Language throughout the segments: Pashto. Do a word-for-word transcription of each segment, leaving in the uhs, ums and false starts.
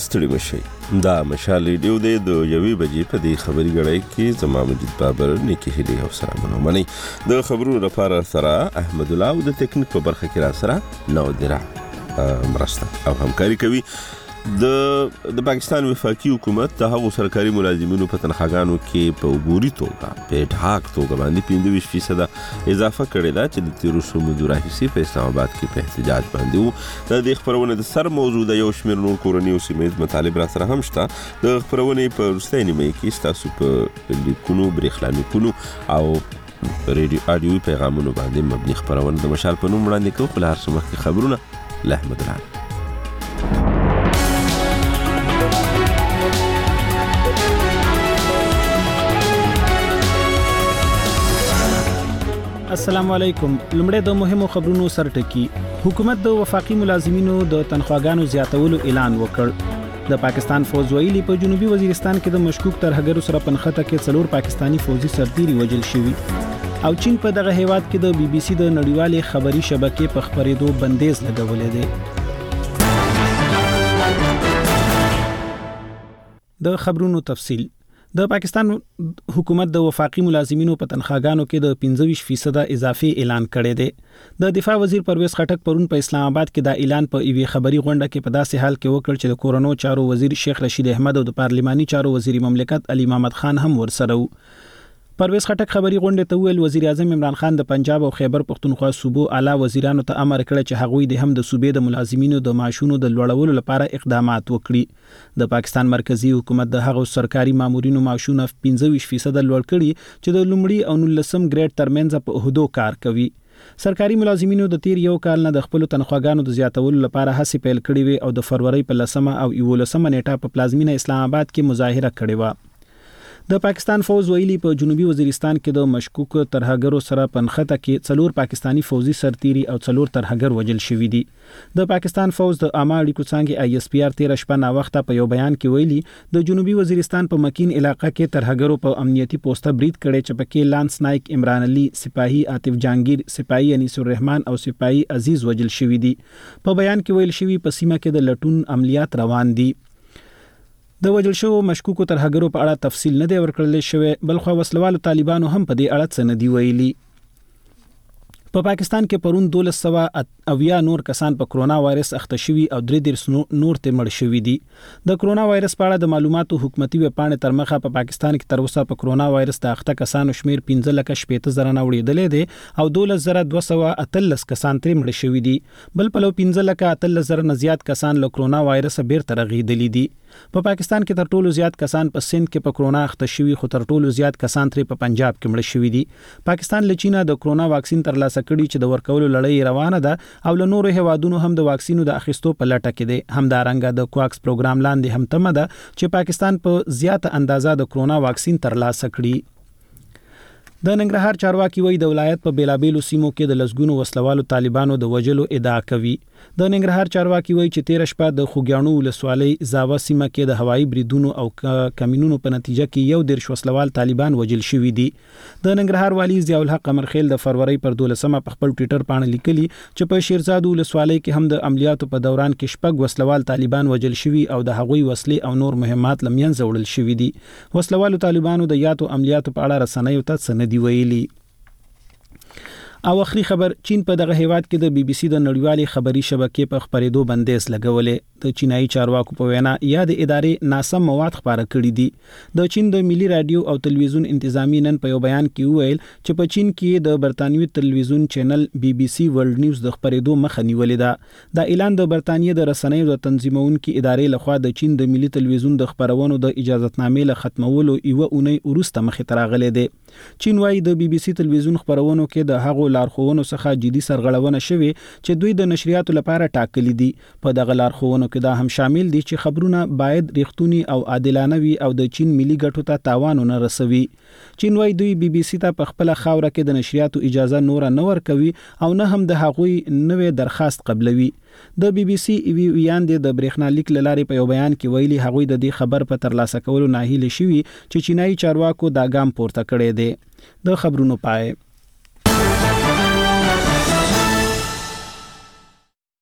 ستړي مشئ. دا مشال ریډیو دی د یوې بجې په دې خبري غړی کې زما مجید بابر نیکی هیلې او سلامونه منئ. د خبرونو لپاره سره احمد الله او د تکنیک په برخه کې را سره نو درا مرسته او همکاري کوي. د د پاکستان وفاقي حکومت د هغو سرکاري ملازمینو په تنخواګانو کې په عبوري توګه په ډاک توګه باندې پنځه ویشت فیصد اضافه کړې ده چې د تیرو څو مودو راهیسې په اسلام آباد کې په احتجاج باندې وو. د دې خبرونې د سر موضوع د یو شمېر نور کورني او سیمه ییز مطالب را سره هم شته. د خبرونې په وروستۍ نیمه کې ستاسو په لیکونو برېښنالیکونو او ریډیو اډیو پیغامونو باندې مبني خبرونه د مشال په نوم وړاندې کوو. خو له هر څه مخکې خبرونه له احمد الله. السلام علیکم. لمړی د مهمو خبرونو سرټکی. حکومت د وفاقي ملازمینو د تنخواګانو زیاتولو اعلان وکړ. د پاکستان فوج ویلي په جنوبي وزیرستان کې د مشکوک ترهګرو سره په نښته کې څلور پاکستانی فوجي سرتیري وژل شوي. او چین په دغه هیواد کې د بي بي سي د نړیوالې خبري شبکې په خبرېدو بندیز لګولې دی. د خبرونو تفصیل. د پاکستان حکومت د وفاقي ملازمینو په تنخواګانو کې د پنځه ویشت فیصد اضافي اعلان کړی دی. د دفاع وزیر پرویز خټک پرون په اسلام آباد کې دا اعلان په ایوي خبري غونډه کې په داسې حال کې وکړ چې د کورونو چارو وزیر شیخ رشید احمد او د پارلماني چارو وزیر مملکت علي محمد خان هم ورسره وو. پرویز خټک خبري غونډه ته ویل وزیر اعظم عمران خان د پنجاب او خیبر پختونخوا صوبو اعلی وزیرانو ته امر کړ چې هغوی د هم د صوبې د ملازمینو د معاشونو د لوړولو لپاره اقدامات وکړي. د پاکستان مرکزی حکومت د هغو سرکاري مامورینو معاشونه پنځه ویشت فیصد لوړ کړي چې د لومړي او نولسم ګریډ ترمنځ په عہدو کار کوي. سرکاري ملازمینو د تیر یو کال نه د خپل تنخواګانو د زیاتولو لپاره هڅې پیل کړې وي او د فروری په لسمه او یولسمه نیټه په پلازمینه اسلام آباد کې مظاهره کړې و. د پاکستان فوج ویلي په جنوبي وزیرستان کې د مشکوک ترهګرو سره په نښته کې څلور پاکستانی فوجي سرتیري او څلور ترهګر وژل شوي دي. د پاکستان فوج د عامه اړیکو څانګې آی اس پی آر تیر شپه نا وخته په یو بیان کې ویلي د جنوبي وزیرستان په مکین علاقې کې ترهګرو په امنیتي پوسټه برید کړي چې پکې لانس نایک عمران علي، سپاهي عاطف جهانگیر، سپاهي انیس الرحمن او سپاهي عزیز وژل شوي دي. په بیان کې ویل شوي په سیمه کې د لټون عملیات روان دي. د وژل شوو مشکوکو ترهګرو په اړه تفصیل نه دی ورکړل شوی، بلخو وسلوالو طالبانو هم په دې اړه څه نه دی ویلي. په پاکستان کې پرون دولس سوه اویا نور کسان په کرونا وایرس اخته شوي او درې دېرش نور ته مړ شوي دي. د کرونا وایرس په اړه د معلوماتو حکومتي ویبپاڼې تر مخه په پاکستان کې تر اوسه په کرونا وایرس د اخته کسانو شمیر پنځه لکه شپېته زره نه وړېدلی دی او دولس زره دوه سوه اتلس کسان ترې مړه شوي دي. بل پلو پنځه لکه اتلس زره نه زیات کسان له کرونا وایرس بیرته رغېدلي دي. په پاکستان کې تر ټولو زیات کسان په سند کې په کرونا اخته شوي خو تر ټولو زیات کسان ترې په پنجاب کې مړه شوي دي. پاکستان له چینه د کرونا واکسین ترلاسه کړي چې د ورکولو لړۍ روانه ده او له نورو هیوادونو هم د واکسینو د اخیستو په لټه کې دي. همدارنګه د کوواکس پروګرام لاندې هم تمه ده چې پاکستان په زیاته اندازه د کرونا واکسین ترلاسه کړي. د ننګرهار چارواکي وایي د ولایت په بیلابیلو سیمو کې د لسګونو وسلوالو طالبانو د وژلو ادعا کوي. د ننګرهار چارواکي وایي چې تیر شپه د خوګیاڼو ولسوالۍ زاوه سیمه کې د هوایي بریدونو او کمینونو په نتیجه کې یو دېرش وسلوال طالبان وژل شوي دي. د ننګرهار والي ضیاء الحق قمرخیل د فروری پر دولسمه په خپل ټویټر باندې لیکلي چې په شیرزاد ولسوالۍ کې هم د عملیاتو په دوران کې شپږ وسلوال طالبان وژل شوي او د هغوی وسلې او نور مهمات له منځه وړل شوي دي. وسلوالو طالبانو د یادو عملیاتو په اړه رسنیو ته څه نه دي ویلي. او اخري خبر، چین په دغه هیواد کې د بي بي سي د نړیوالې خبري شبکې په خبرېدو بندیز لګولې. د چینایي چارواکو په وینا یا د ادارې ناسم مواد خبره کړي دي. د چین د ملي رادیو او تلویزیون انتظامی نن په یو بیان کې وویل چې په چین کې د برتانوي تلویزیون چینل بي بي سي ورلد نیوز د خبرېدو مخه نیولې ده. دا اعلان د برتانیې د رسنیو د تنظیمونکو ادارې لخوا د چین د ملي تلویزیون د خبرونو د اجازهتنامې له ختمولو یو اونۍ وروسته مخې ته راغلی دی. چین وايي د بي بي سي تلویزیون خبرونو کې د هغو لارښوونو څخه جدي سرغړونه شوې چې دوی د نشریاتو لپاره ټاکلي دي. په دغه لارښوونو کې دا هم شامل دي چې خبرونه باید ریښتونی او عادلانه وي او د چین ملي ګټو ته تاوان نه رسوي. چین وايي دوی بي بي سي ته په خپل خاوره کې د نشریاتو اجازه نور نه ورکوي او نه هم د هغوی نوې درخواست قبلوي. د بي بي سي ایوي ویان د برېښنالیک لارې په یو بیان کې ویلي هغوی د دې خبر په ترلاسه کولو ناهیلي شوي چې چینایي چارواکو دا ګام پورته کړی دی. د خبرونو پای.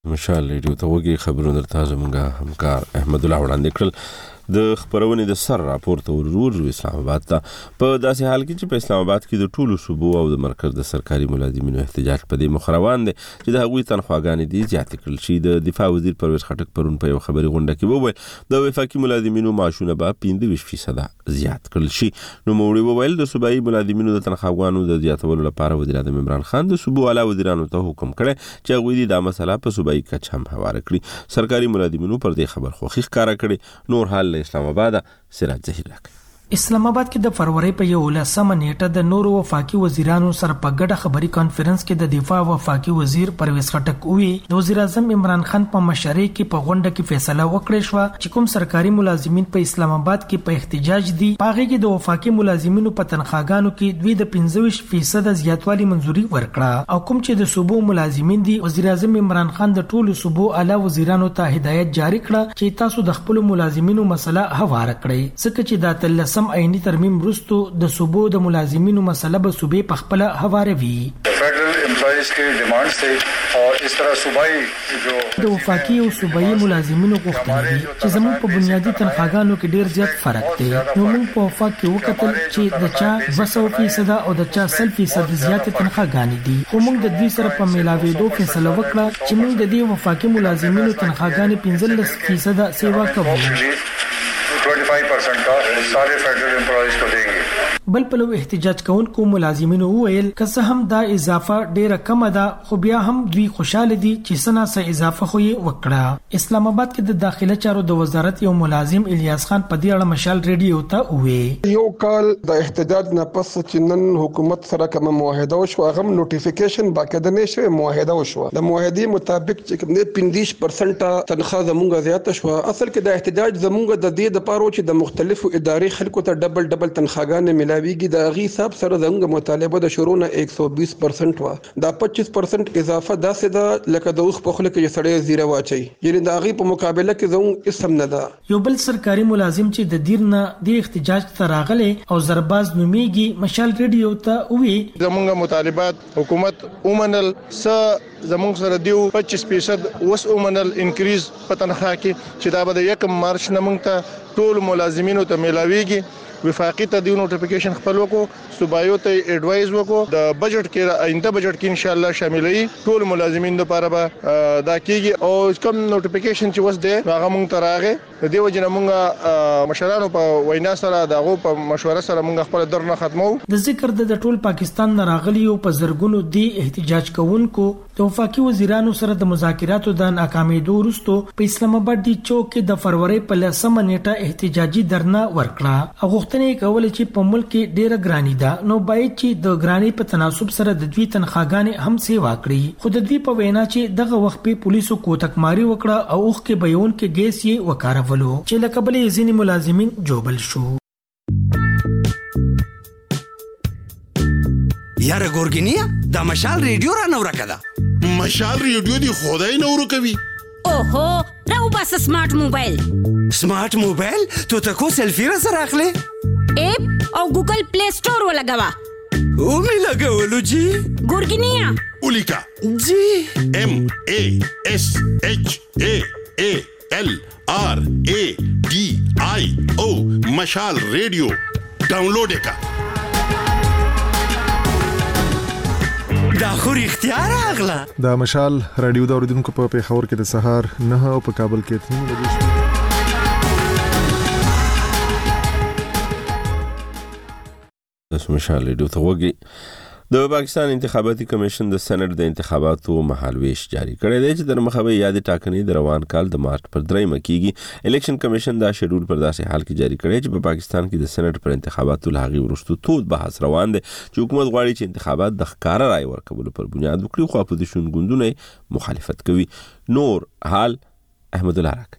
مشال ریډیو ته وګورئ خبرونه درته زموږ همکار احمد الله وړاندې کړل. د خبرونې د سر راپورته ورور اسلام آباد ته په داسې حال کې چې په اسلام آباد کې د ټولو صوبو او د مرکز د سرکاري ملازمینو احتجاج په دې مخ روان دی چې د هغوی تنخواګانې دي زیاتې کړل شي. د دفاع وزیر پرویز خټک پرون په یو خبري غونډه کې وویل د وفاقي ملازمینو معاشونه به پنځه ویشت فیصده زیات کړل شي. نو موړي وویل د صوبایي ملازمینو د تنخواګانو د زیاتولو لپاره وزیر اعظم عمران خان د صوبو اعلی وزیرانو ته حکم کړی چې هغوی دا مسله په صوبایي کچه هم هواره کړي. سرکاري ملازمینو پر دې خبر خوښي ښکاره کړې. نور حال له اسلام آباد سراج ظهیر راک. اسلام آباد کې د فروری په یولسمه نیټه د نورو وفاقي وزیرانو سره په ګډه خبري کانفرنس کې د دفاع وفاقي وزیر پرویز خټک وی د وزیر اعظم عمران خان په مشرۍ کې په غونډه کې فیصله وکړه شو چې کوم سرکاري ملازمین په اسلام آباد کې په احتجاج دي پاغه کې د وفاقي ملازمینو په تنخواګانو کې دوی د پنځه ویشت فیصد زیاتوالی منزوري ورکړه او کوم چې د صوبو ملازمین دي وزیر اعظم عمران خان د ټولو صوبو اعلی وزیرانو ته هدایت جاری کړه چې تاسو د خپل ملازمینو مسله هواره کړئ ځکه چې دا تل سم عیني ترمیم وروسته د صوبو د ملازمینو مسله به صوبې په خپل هواروي. فیډرل امپلایز کی ډیمانډز ته او اس طرح صوبایي جو د وفاقي او صوبایي ملازمینو غوښتنې دي چې زموږ په بنیادی تنخواګانو کې ډیر زیات فرق دی. نو موږ په وفاق کې وکتل چې د چا دوه سوه فیصد او د چا سل فیصد زیات تنخواګانې دي خو موږ د دوی سره په میلاوېدو فیصله وکړه چې موږ د دې وفاقي ملازمینو تنخواګانې پنځلس فیصد سیوا کوو. पच्चीस परसेंट का सारे फेडरल एम्प्लॉइज को देंगे. بل په لو احتجاج کوونکو ملازمینو وویل که څه هم دا اضافه ډیره کم ده خو بیا هم دوی خوشاله دي چې سنا سه اضافه خو یې وکړه. اسلام آباد کې د داخله چارو د وزارت یو ملازم الیاس خان په دې اړه مشال ریډیو ته وویل یو کال د احتجاج نه پس چې نن حکومت سره کوم معاهده وشو هغه نوټیفیکیشن باقاعده نشوي معاهده وشو د معاهدې مطابق چې کوم پنځه پرسنټ تنخواه زموږه زیاته شو. اصل کې د احتجاج زموږه د دې د پاره چې د مختلفو اداري خلکو ته ډبل ډبل تنخواګانې ملاويږي د غي حساب سره زموږ مطالبه د شروع نه یک سو بیس پرسنټ وا دا پچیس پرسنټ اضافه داسې ده لکه د اوخ په خله کې سړی زیره واچي یعنی د غي په مقابله کې زموږ اسم نه ده. یو بل سرکاري ملازم چې د دیر نه د احتجاج ته راغله او زرباز نوميږي مشال ریډیو ته وی زموږ مطالبات حکومت اومنل س زموږ سره دیو پچیس فیصد وس اومنل انکریز په تنخواه کې چې دا به یکم مارچ نه موږ ته ټول ملازمینو ته ملاويږي. وفاقي ته د نوټیفیکیشن خپل وکړو صوبایو ته ایڈوایز وکړو د بجټ کې آینده بجټ کې ان شاء الله شاملوي ټول ملازمین لپاره به دا کیږي او کوم نوټیفیکیشن چې وس دی هغه موږ ته راغی د دې وجه نه موږ مشرانو په وینا سره دغه په مشوره سره موږ خپل درنه ختمو. د ذکر د ټول پاکستان نه راغلی او په زرګونو دی احتجاج کوونکو د وفاقي وزیرانو سره د مذاکراتو د ناکامېدو وروسته په اسلام آباد دی چوک کې د فروری په لسمه نیټه احتجاجي درنه ورکړه. غوښتنې کول چې په ملک کې ډیره ګرانی ده نو باید چې د ګرانی په تناسب سره د دوی تنخواګانې هم سیوا کړي. خو د دوی په وینا چې دغه وخت په پولیسو کوتکماری وکړه او اوخ کې بیون کې ګیس یې وکارولو چې لکه بلې ځینې ملازمین جوبل شو. یاره ګورګینیا دا مشال ریډیو را نو راکړه. مشال ریډیو دی خدای نو ورکوي. اوهو راو بس سمارټ موبایل سمارټ موبایل تو تکو سیلفی را سره اخلي اپ او ګوګل پلی سٹور ولګوا او می لګولو جی ګورګینیا اولیکا جی ام ا اس اچ ا ا ال آر ا ډي آی او مشال ریډیو ډاونلوډ کا دا خو اختیار اغلا دا مشال رادیو دا اوریدونکو په پیښور کې د سهار نه او په کابل کې تنو بجې د مشال ریډیو ته وګي. د پاکستان انتخاباتي کمیشن د سېنات د انتخاباتو مهالويش جاری کړی دی چې د مخابه یاد ټاکنې د روان کال د مارچ پر درېمه کېږي. الیکشن کمیشن دا شیډول پر داسې حال کې جاری کړی چې په پاکستان کې د سېنات پر انتخاباتو لغوي ورستو تود بحث روان دی چې حکومت غواړي چې انتخابات د ښکارا رائے ورکولو پر بنیاد وکړي خو اپوزیشن ګوندونه مخالفت کوي. نور حال احمد الله راک.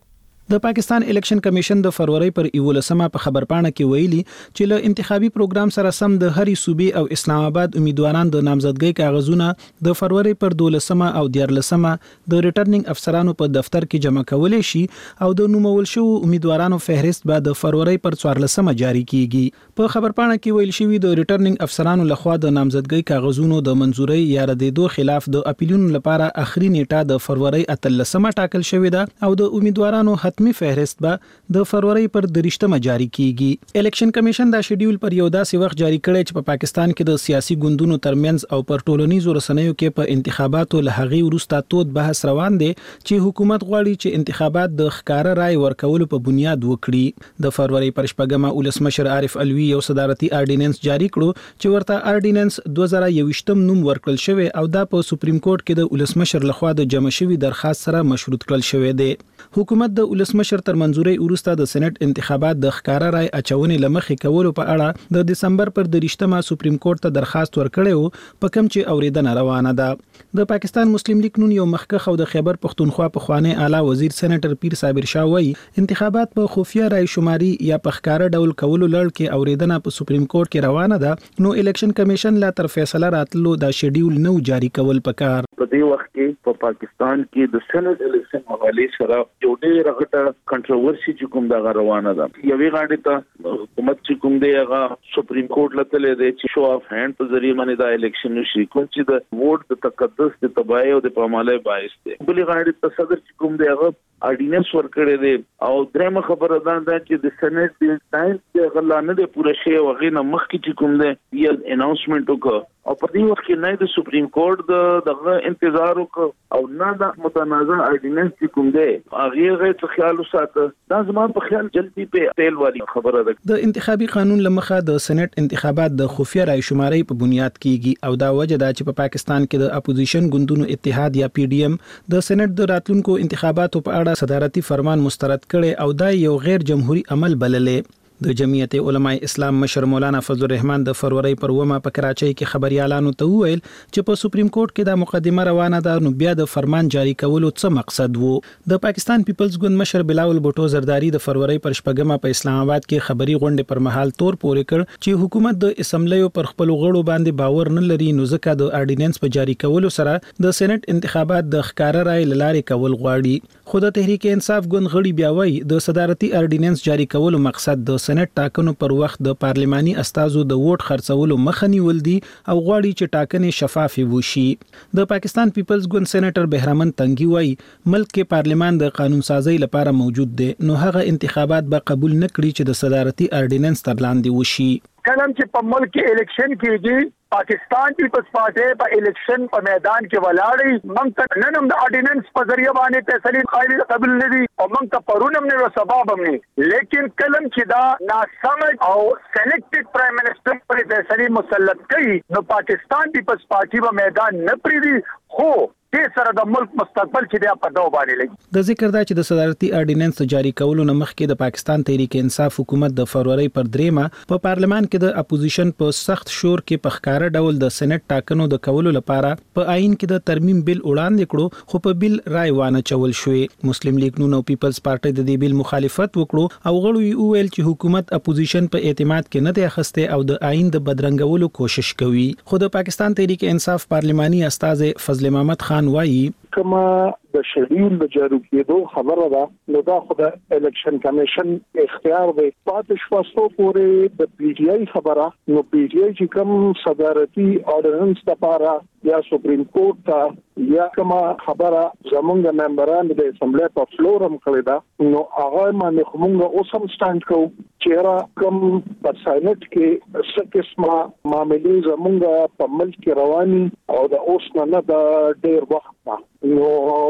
د پاکستان الیکشن کمیشن د فروری پر یولسمه په خبرپاڼه کې ویلي چې له انتخابي پروګرام سره سم د هرې صوبې او اسلام آباد امیدواران د نامزدګۍ کاغذونه د فروری پر دولسمه او دیارلسمه د ریټرنینګ افسرانو په دفتر کې جمع کولای شي او د نومول شو امیدوارانو فهرست به د فروری پر څوارلسمه جاری کیږي. په خبرپاڼه کې ویل شوی د ریټرنینګ افسرانو لخوا د نامزدګۍ کاغذونو د منزورۍ یا ردیدو خلاف د اپیلونو لپاره اخري نیټه د فروری اتلسمه ټاکل شوې ده او د امیدوارانو حتمی فهرست به د فروری پر درشتمه جاری کیږي. الیکشن کمیشن دا شیډیول پر یو داسې وخت جاری کړی چې په پا پاکستان کې د سیاسي ګوندونو ترمنځ او پر ټولنیزو رسنیو کې په انتخاباتو له هغې وروسته تود بحث روان دی چې حکومت غواړي چې انتخابات د ښکاره رای ورکولو په بنیاد وکړي. د فروری پر شپږمه ولسمشر عارف الوی یو صدارتي آرډیننس جاری کړو چې ورته آرډیننس دوه زره یوویشتم نوم ورکړل شوی او دا په سپریم کورټ کې د ولسمشر لخوا د جمع شوی درخواست سره مشروط کړل شوی دی. حکومت د ولسمشر تر منزوري وروسته د سېنات انتخابات د ښکارا رای اچونې لمخې کولو په اړه د دسمبر پر درشتمه سپریم کورټ ته درخواست ورکړیو په کوم چې اوریدنه روانه ده. د پاکستان مسلم لیگ نون یو مخکخ او د خیبر پختونخوا په خوانی اعلی وزیر سېنیټر پیر صابر شاه وایي انتخابات په خفیه رای شماري یا په ښکارا ډول کولو لړ کې اوریدنه په سپریم کورټ کې روانه ده نو الیکشن کمیشن لا تر فیصله راتلو دا شیډیول نو جاری کول پکار. په دې وخت کې په پاکستان کې د سېنات الیکشن حوالې سره یو ډېر غټه کنټروورسي چې کوم دا روانه ده. یوې غاډې ته حکومت چې کوم دی هغه سپریم کورټ لته لري چې شو اف هاند په ذریعہ باندې دا الیکشن نشي کوم چې د ووټ د تقدس د تباہي او د پامالۍ باعث دی. بلې غاډې ته صدر چې کوم دی هغه آرډیننس ورکړی دی او درېمه خبره ده چې د سېنات د ټایم د غلانه د پوره شی او غینه مخکې چې کوم دی یو اناونسمنت وکړ او په دې وخت کې نه د سپریم کورټ د دغه انتظار وکړ او نه د متنازع آرډیننس چې کوم دی هغه غیر څه خیال وساته. دا زما په خیال جلدی په تیل والی خبره ده. د انتخابي قانون لمخه د سېنات انتخابات د خفیه رای شماري په بنیاد کیږي او دا وجه ده چې په پا پاکستان کې د اپوزیشن ګوندونو اتحاد یا پی ډی ایم د سېنات د راتلونکو انتخاباتو په اړه صدارتي فرمان مسترد کړي او دا یو غیر جمهوریت عمل بللې. د جمعیت علماء اسلام مشر مولانا فضل الرحمن د فروری پر ومه په کراچۍ کې خبريالانو ته وویل چې په سپریم کورټ کې د مقدمه روانه ده نو بیا د فرمان جاری کولو څه مقصد وو. د پاکستان پیپلز ګوند مشر بلاول بوټو زرداری د فروری پر شپږمه په اسلام آباد کې خبري غونډه پر مهال تور پورې کړ چې حکومت د اسمبلیو پر خپل غړو باندې باور نه لري نو ځکه د آرډیننس په جاری کولو سره د سېنات انتخابات د ښکارا رای لارې کول غواړي. خو د تحریک انصاف ګوند غړي بیا وایي د صدارتي آرډیننس جاری کولو مقصد د سېنات ټاکنو پر وخت د پارلماني استازو د ووټ خرڅولو مخه نیول دي او غواړي چې ټاکنې شفافې وشي. د پاکستان پیپلز ګوند سېنیټر بهرامن تنګي وایي ملک کې پارلمان د قانون سازي لپاره موجود دی نو هغه انتخابات به قبول نکړي چې د صدارتي آرډیننس تر لاندې وشي. کلم چې په ملک کې الیکشن کېږي پاکستان پیپلز پارټي په الیکشن په میدان کې ولاړی موږ ته نن د آرډیننس په ذریعہ باندې فیصله قائل قبول نه دي او موږ ته پرونم نه سبب هم نه لیکن کلم چې دا ناسمج او سلیکټډ پرایم منسٹر پر فیصله مسلط کړي نو پاکستان پیپلز پارټي په میدان نه پریدي خو د سره د ملک مستقبل چې بیا په داو باندې لګي. د ذکر دا چې د صدارتي آرډیننس جاری کولو نه مخکې د پاکستان تحریک انصاف حکومت د فروری پر دریمه په پارلمان کې د اپوزیشن په سخت شور کې په ښکارا ډول د سېنات ټاکنو د کولو لپاره په آئین کې د ترمیم بل وړاندې کړو خو په بل رای وانه چول شوې. مسلم لیگ نون او پیپلز پارټي د دې بل مخالفت وکړو او غړو یې وویل چې حکومت اپوزیشن په اعتماد کې نه دی اخسته او د آئین د بدرنګولو کوشش کوي. خو د پاکستان تحریک انصاف پارلماني استاد فضل محمد خان وایي کما د شیډیول د جارو کېدو خبره ده نو دا خو د الیکشن کمیشن اختیار دی. پاتې شپږ پورې د پی ټی آی خبره نو پی ټی آی چې کوم صدارتي آرډیننس لپاره یا سپریم کورټ ته یا کومه خبره زمونږ ممبران د اسمبلی په فلورم کړی دا نو هغه باندې کومه اوسم سټاند کو چې را کوم په سېنات کې څه قسمه معاملې زمونږ په ملک کې رواني او د اوس نه د ډېر وخت نو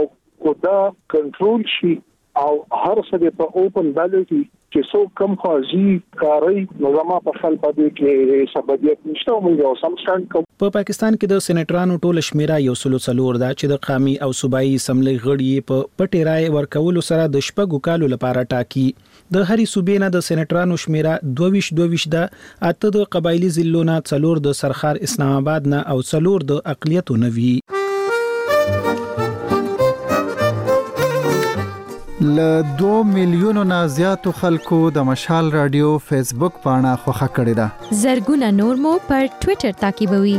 کودا کنټرول شي او هر څه په اوپن بیلټي چې څو کم خاصي کاری نظام په خپل پدې کې سببیت نشته موږ یو سم سټاند کوو. په پاکستان کې د سېنیټرانو ټول شمیره یو سلو څلور ده چې د قومي او صوبایي اسمبلی غړي په پټي رای ورکولو سره د شپږو کالو لپاره ټاکي. د هرې صوبې نه د سېنیټرانو شمیره دوه دوه ده اته د قبایلی ضلعونو څلور د سرخار اسلام آباد نه او څلور د اقلیتو نوي. ل دوه میلیونو نه زیاتو خلکو د مشال رادیو فیسبوک پاڼه خوښه کړې ده. زرګونه نور مو پر ټوئیټر تعقیبوي.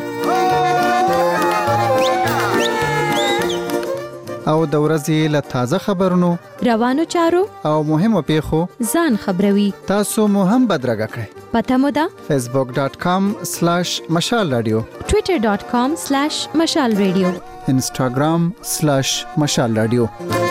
او د ورځې له تازه خبرونو، روانو چارو او مهمو پیښو ځان خبروي. تاسو مو هم بدرګه کړئ. پته مو ده فیسبوک ډاٹ کام سلیش مشال رادیو، ټوئیټر ډاٹ کام سلیش مشال رادیو، انسټاګرام سلیش مشال رادیو.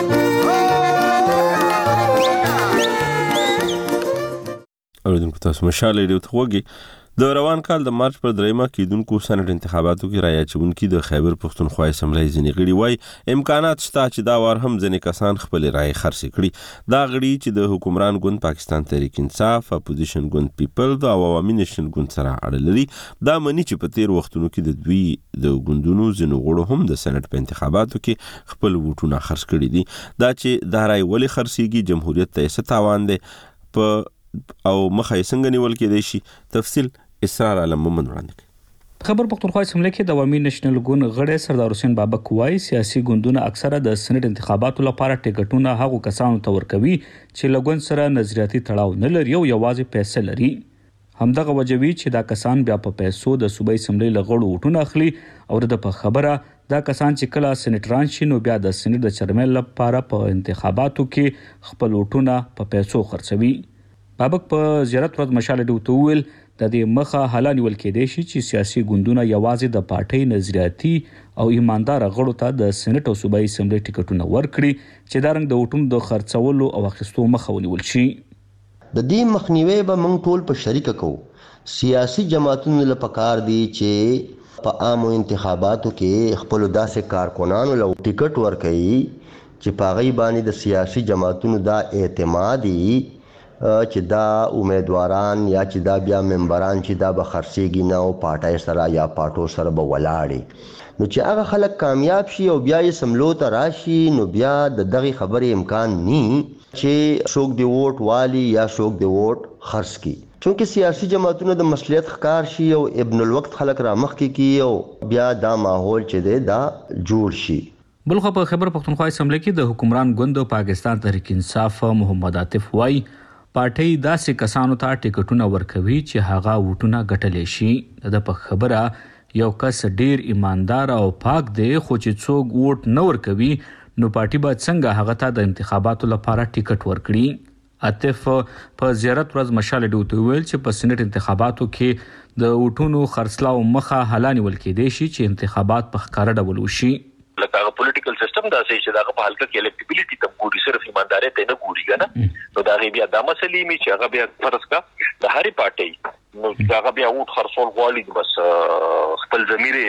اوریدونکو تاسو مشال رادیو ته وګورئ. د روان کال د مارچ پر دریمه کېدونکو سنټ انتخاباتو کې رایه اچونکي د خیبر پښتونخوا اسمبلی ځینې غړي وایي امکانات شته چې دا وار هم ځینې کسان خپل رایه خرڅ کړي. دا غړي چې د حکمران ګوند پاکستان تحریک انصاف، اپوزیشن ګوند پیپلز او عوامي نېشنل ګوند سره اړه لري. دا مني چې په تیر وختونو کې د دوی د ګوندونو ځینو غړو هم د سنټ په انتخاباتو کې خپل ووټونه خرڅ کړي دي. دا چې دا رایه ولې خرڅيږي، جمهوریت ته څه تاوان دی په او مخه یې څنګه نیول کېدای شي، تفصیل اسرار علم محمد وړاندې. خبر پښتونخوا اسمبلی کې د عوامي نېشنل ګوند غړی سردار حسین بابک وایي سیاسي ګوندونه اکثره د سنټ انتخاباتو لپاره ټیکټونه هغو کسانو ته ورکوي چې له ګوند سره نظریاتي تړاو نه لري او یوازې پیسې لري. همدغه وجوي چې دا کسان بیا په پیسو د صوبایي اسمبلی له غړو وټونه اخلي او د په خبره دا کسان چې کله سنټران شي نو بیا د سنټ د چیرمن لپاره په انتخاباتو کې خپل وټونه په پیسو خرڅوي. بابک په زیارت ورځ مشال رادیو ته وویل د دې مخه حالا نیول کېدای شي چې سیاسي ګوندونه یوازې د پارټۍ نظریاتي او ایماندار غړو ته د سېنات او صوبایي اسمبلی ټیکټونه ورکړي چې دا رنګ د وټونو د خرڅولو او اخیستو مخه ونیول شي. د دې مخنیوي به موږ ټول په شریکه کوو. سیاسي جماعتونو له پکار دي چې په عامو انتخاباتو کې خپل داسې کارکونانو له ټیکټ ورکړي چې په غي باندې د سیاسي جماعتونو دا اعتمادي چې دا امیدواران یا چې دا بیا ممبران چې دا به خرڅيږي نه او پارټای سره یا پارټو سره به ولاړي، نو چې هغه خلک کامیاب شي او بیا یې سملو ته راشي نو بیا د دغه خبرې امکان ني چې څوک دی ووټ والی یا څوک دی ووټ خرڅ کی. چونکه سیاسي جماعتونو د مسلیت ښکار شي او ابن الوقت خلک را مخ کې کی او بیا دا ماحول چې دی دا جوړ شي. بلخو په خبر پښتونخوا اسمبلی کې د حکمران ګوند پاکستان تحریک انصاف محمد عاطف وای پارټي داسې کسانو ته ټیکټونه ورکوي چې هغه وټونه ګټلې شي. د په خبره یو کس ډیر ایماندار او پاک دی خو چې څوک ووټ نه ورکوي نو پارټي به څنګه هغه ته د انتخاباتو لپاره ټیکټ ورکړي. عاطف په زیارت ورځ مشال رادیو ته ویل چې په سېنات انتخاباتو کې د وټونو خرڅلاو مخه حالا نیول کېدای شي چې انتخابات په ښکاره ډول وشي. لکه هغه پولیټیکل سیستم دا سې چې داغه په حلقه کې الکټیبিলিټي ته ګوري، صرف ایمانداري ته نه ګوري کنه. نو دا غي بیا د مسلې می چې هغه بیا فرض کا د هرې پارټي نو هغه بیا ووټ خرڅول غواړي بس خپل ضمیر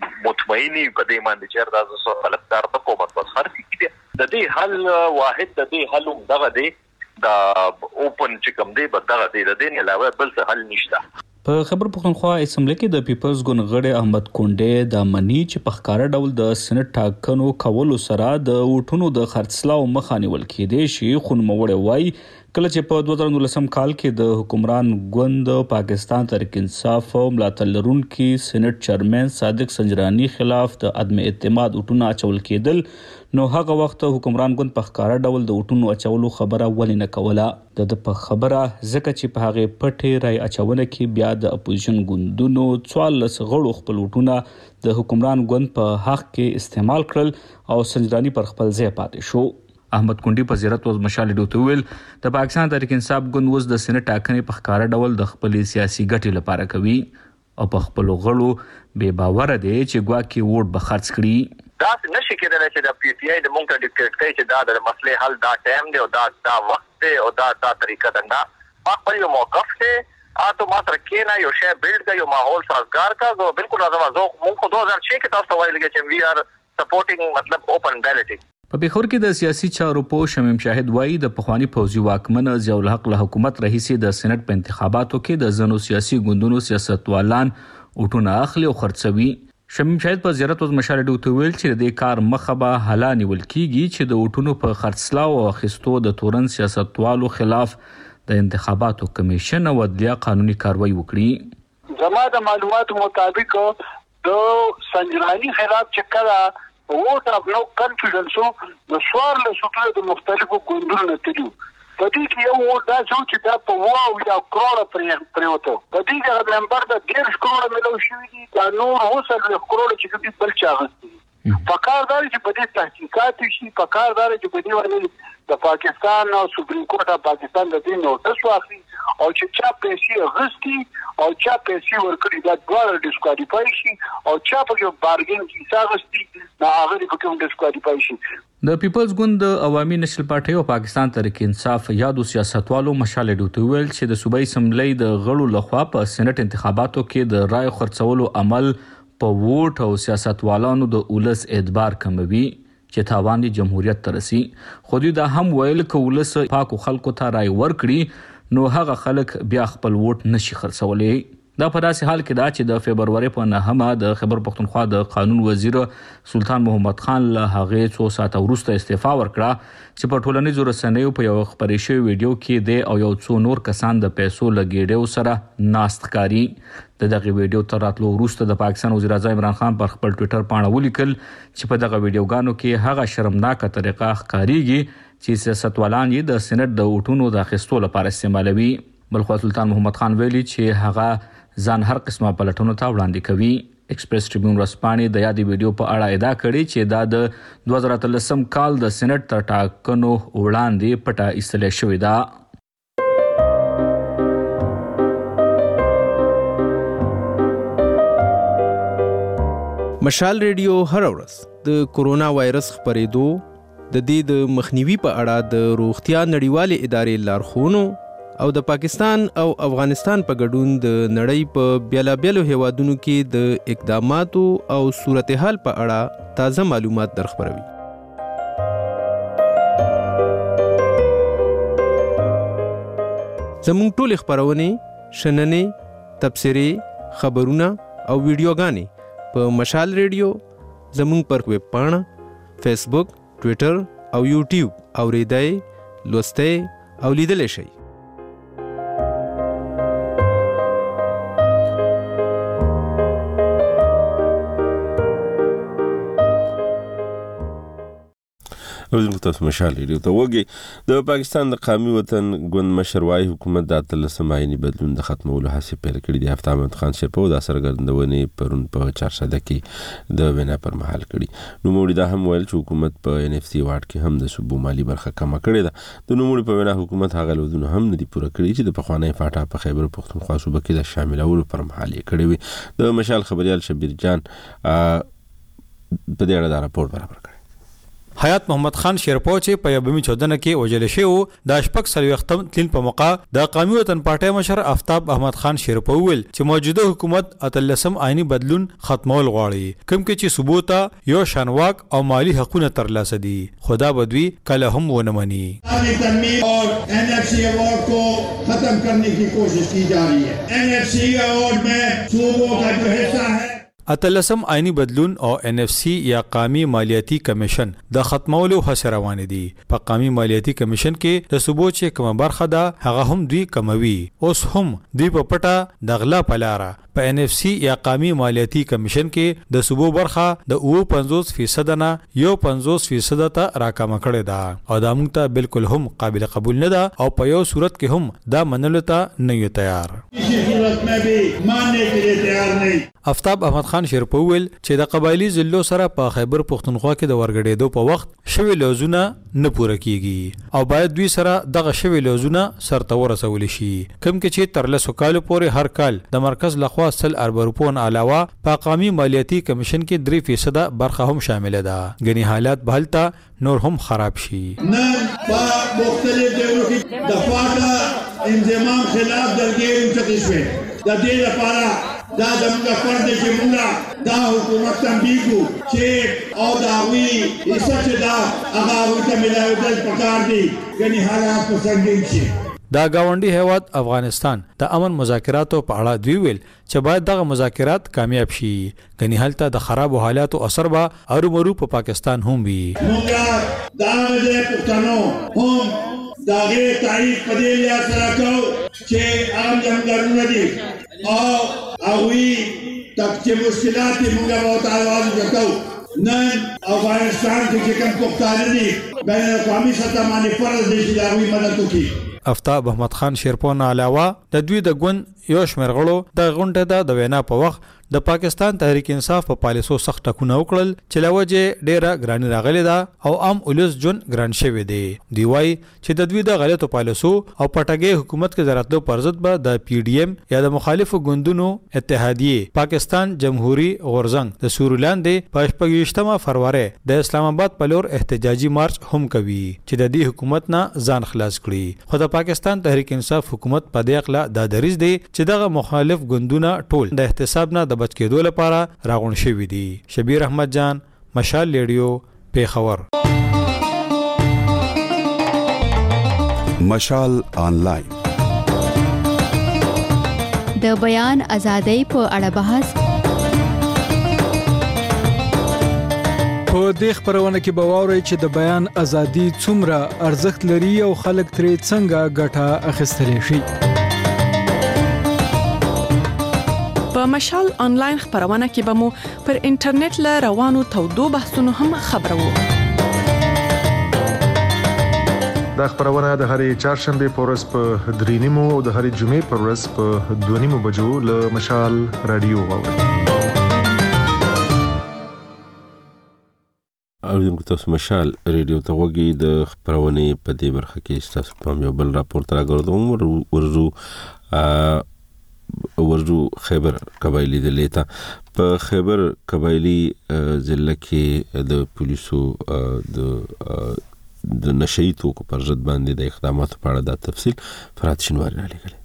مطمئنی په دې باندې چې دا زو خلکدار ته کومت بس خرڅ کیږي. د دې حل واحد د دې حل دغه دی دا اوپن چې کوم دی بدغه دی د دې علاوه بل څه حل نشته. په خبر پښتونخوا اسمبلی کې د پیپلز ګوند غړی احمد کونډې د منی چې په ښکارا ډول د سېنات ټاکنو کولو سره د وټونو د خرڅلاو مخه نیول کېدای شي. خو نوموړی وایي کله چې په دوه زره نولسم کال کې د حکمران ګوند پاکستان تحریک انصاف او ملاتړ لرونکي سېنات چیرمن صادق سنجرانی خلاف د عدم اعتماد وټونه اچول کېدل نو هغه وخت حکمران ګوند په ښکارا ډول د وټونو اچولو خبره ولې نه کوله. د په خبره ځکه چې په هغه پټې رای اچونه کې بیا د اپوزیشن ګوندونو څوارلس غړو خپل وټونه د حکمران ګوند په حق کې استعمال کړل او سنجرانی پر خپل ځای پاتې شو. احمد کونډي په زیارت وز مشال رادیو ته ویل د پاکستان تحریک انصاف ګوند اوس د سېنات ټاکنې په ښکارا ډول د خپل سیاسي ګټې لپاره کوي او په خپل غړو بې باور دي چې ګواکې ووټ به خرڅ کړي. دا نشي کېدلی چې د پی ټی آی د مونږ ته ډیکټیټ کوي چې دا د مسلې حل دا ټایم دی او دا دا وخت دی او دا دا طریقه ده. ما خپل یو موقف دی اته ما سره کېنه یو شی بیلډ کا یو ماحول سازگار کا جو بالکل راځم زه مونږ خو دوه هزار شش کې تاسو وایي چې وی آر سپورټینګ مطلب اوپن بیلټینګ. په پیښور کې د سیاسي چارو په شمیم شاهد وایي د پخوانی پوځي واکمن ضیاء الحق له حکومت رئیسي د سېنات په انتخاباتو کې د زنو سیاسي ګوندونو سیاستوالان وټونه اخلي او خرڅوي. شمیم شاهد په زیارت وز مشال رادیو ته ویل چې د کار مخه به حالا نیول کیږي چې د وټونو په خرڅلاو او اخیستو د تورن سیاستوالو خلاف د انتخاباتو کمیشن او عدلیه قانوني کاروایی وکړي. زما د معلوماتو مطابق د سنجرانی خلاف چې کله ووټ اف نو کانفیډنس نو سوار له سوټه د مختلفو ګوندونو نه تلو په دې کې یو ووټ دا چې دا په واو یا کروڑه پریوته په دې کې د نمبر د ډیر کروڑه ملو شوې دي دا نور اوسه له کروڑه چې په بل چا غوښتي فکردار چې په دې تحقیقات شي فکردار چې په دې باندې د پاکستان او سپریم کورټ د پاکستان د دین نوټس واخلي او چې چا پیسې غوښتي او چا پیسې ورکړي دا ډول ډیسکوالیفای شي او چا په بارګین کې څاغستي دا هغه په کوم ډیسکوالیفای شي. د پیپلز ګوند د عوامي نېشنل پارټي او پاکستان تحریک انصاف یادو سیاستوالو مشال ډوټ ویل چې د صوبایي اسمبلی د غړو لخوا په سېنات انتخاباتو کې د رای خرڅولو عمل په ووټ او سیاستوالانو د اولس اعتبار کموي چې تاوان جمهوریت ترسي. خو دوی دا هم ویل چې اولس پاکو خلکو ته رای ورکړي نو هغه خلک بیا خپل ووټ نشي خرڅولی. دا په داسې حال کې دا چې د فبرवरी په نهمه د خیبر پختونخوا د قانون وزیر سلطان محمد خان له هغه څو ساعت وروسته استعفا ورکړه چې په ټولنیزو رسنیو په یو خبري شوی ویډیو کې د او یو څو نور کسان د پیسو لګیډیو سره ناست کاری. د دغه ویډیو تر راتلو وروسته د پاکستان وزیر اعظم عمران خان پر خپل ټوئیټر باندې ولیکل چې په دغه ویډیوګانو کې هغه شرمناکه طریقه ښکاریږي چې سیاستوالان یې د سېنات د ووټونو د اخیستو لپاره استعمالوي. بلخو سلطان محمد خان ویلي چې هغه ځان هر قسمه پلټونو ته وړاندې کوي. ایکسپریس ټریبیون ورځپاڼې د یادې ویډیو په اړه ادعا کړې چې دا د دوه زره اتلسم کال د سېنات تر ټاکنو وړاندې پټه ایستل شوې ده. مشال ریډیو هر ورځ د کورونا وایرس خپرېدو د دې د مخنیوي په اړه د روغتیا نړیوالې ادارې لارښوونو او د پاکستان او افغانستان په ګډون د نړۍ په بیلابیلو هیوادونو کې د اقداماتو او صورتحال په اړه تازه معلومات درخبروي. زموږ ټول خبرونه، شننې، تبصرې، خبرونه او ویډیوګانې په مشال ریډیو، زموږ پر ویب پاڼه، فیسبوک، ټوئیټر او یوټیوب اوریدای، لوستای او لیدلی شئ. اوس تاسو مشال ریډیو ته وګورئ. د پاکستان د قومي وطن ګوند مشر وايي حکومت د اتلسم آئیني بدلون د ختمولو هڅې پیل کړې دي. هفته احمد خان شیرپو د سرګردونې پرون په چارسده کې د وینا پر مهال کړي. نوموړي دا هم ویل چې حکومت په ان اف سي واټ کې هم د صوبو مالی برخه کمه کړې ده. د نوموړي په وینا حکومت هغه لودونه هم نه دي پوره کړي چې د پخوانی فاټا په خیبر پختونخوا صوبه کې د شاملولو پر مهال یې کړې وي. د مشال خبريال شبیر جان په دې اړه دا راپور برابر کړ. حیات محمد خان شیرپو چې په یومي چودنه کې وجل شو د شپږ سلوختم تلین په موقع د قومي وطن پارټي مشر آفتاب احمد خان شیرپو ویل چې موجوده حکومت اتلسم آئینی بدلون ختمول غواړي کوم کې چې ثبوت یو شانواک او مالی حقوقونه ترلاسه دي خدا بدوی کله هم ونه مني. और एन एफ सी अवार्ड को खत्म करने की कोशिश की जा रही है. एन एफ सी अवार्ड में सूबों का जो हिस्सा है اتلسم آئینی بدلون او ان اف سی یا قومي مالیاتی کمیشن د ختمولو هڅې روانې دي. په قومي مالیاتی کمیشن کې د صوبو چې کومه برخه ده هغه هم دوی کموي. اوس هم دوی په پټه د غلا پلاره په ان اف سی یا قومي مالیاتی کمیشن کې د صوبو برخه د او پنځوس فیصد نه یو پنځوس فیصد ته راکمه کړې ده او دا موږ ته بالکل هم قابل قبول نه ده او په یو صورت کې هم دا منلو ته نه یو تیار. آفتاب احمد خان شیرپو ویل چې د قبایلی ضلعو سره په خیبر پختونخوا کې د ورګړېدو په وخت شوی لوزونه نه پوره کیږي او باید دوی سره دغه شوی لوزونه سرته ورسول شي. کوم کې چې تر لسو کالو پورې هر کال د مرکز لخوا سل ارب روپون علاوه په قومي مالیاتی کمیشن کې درې فیصد برخه هم شامل ده. غني حالات بهلته نور هم خراب شي. نن په مختلف ډولو کې د فاټا انضمام خلاف درګې انتقال د دې لپاره دا زموږ فرض دی چې موږ دا حکومت تنبیه کړو چې او دا وی ایسه چې دا هغه ورته ملایدل پکار دي غني حالات په څنګه شي. دا گاونډي هیواد افغانستان د امن مذاکراتو په اړه دوی ویل چې باید دغه مذاکرات کامیاب شي. غني هلته د خراب حالاتو اثر به ارومرو په پاکستان هم وي. موږ دا د پښتنو هم داغه تایید په دې لیا سره کو چې عام جنګرونه دي او اوی تک چې مشکلات موږ به تعاون وکړو نن افغانستان کې چې کوم پښتانه دي بین الاقوامي سطح باندې فرض دي چې دا وی مدد وکړي. افتاب احمد خان شیرپون علاوه د دوی د ګوند یو شمېر غړو د غونډه د وینا په وخت د پاکستان تحریک انصاف په پالیسو سخت ټکونه وکړل چې لوجه ډیره ګرانی راغلی دا او عام اولس جون ګران شوی دی. دی وای چې د دوی د غلطو پالیسو او پټګي حکومت کې ضرورتو پرځد به د پی ډی ایم یا د مخالفو ګوندونو اتحادیه پاکستان جمهوریت غورزنګ د سورلاندې په شپږشتمه فروری د اسلام آباد په لور احتجاجي مارچ هم کوي چې د دې حکومت نه ځان خلاص کړي. خو د پاکستان تحریک انصاف حکومت په دې اقلا د دریز دی چې دغه مخالف ګوندونه ټول د احتساب نه د بچ کېدو لپاره راغون شوی دي. شبیر احمد جان، مشال ریډیو، پیښور. مشال آنلاین د بیان ازادۍ په اړه بحث. په دې خبرونه کې به واورئ چې د بیان ازادي څومره ارزښت لري او خلک ترې څنګه ګټه اخیستلی شي. په مشال آنلاین خبرونه کې به مو پر انټرنیټ له روانو تودو بحثونو هم خبرو. دا خبرونه د هرې چهارشنبه په ورځ په درې نیمو او د هرې جمعې په ورځ په دوه نیمو بجو له مشال رادیو واورئ. او تاسو مشال ریډیو ته وګورئ. د خبرونې په دې برخه کې تاسو په یو بل راپورټ راغوردم ورزو ورزو خیبر قبایلی د لیتا په خیبر قبایلی ضلع کې د پولیسو د د نشئی توکو پر ضد باندې د اقداماتو په اړه د تفصیل فرات شنواری را لګل.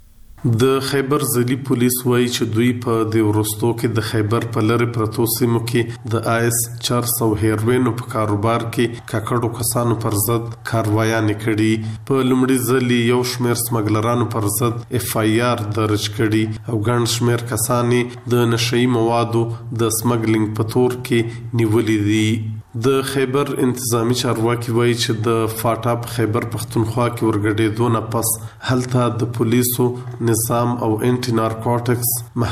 د خیبر ضلعي پولیس وایي چې دوی په د ورستو کې د خیبر په لری پرتو سیمو کې د آیس چار سو هیروین په کاروبار کې کاکړو کسانو پر ضد کاروایانې کړي. په لومړي ځل یو شمېر سمګلرانو پر ضد اف آی آر درج کړي او ګڼ شمېر کسانې د نشئی موادو د سمګلینګ په تور کې نیولې دي. د خیبر انتظامی چارواکي وایي چې د فاټا په خیبر پښتونخوا کې ورګډېدو نه پس هلته د پولیسو نظام او انټي نارکوټکس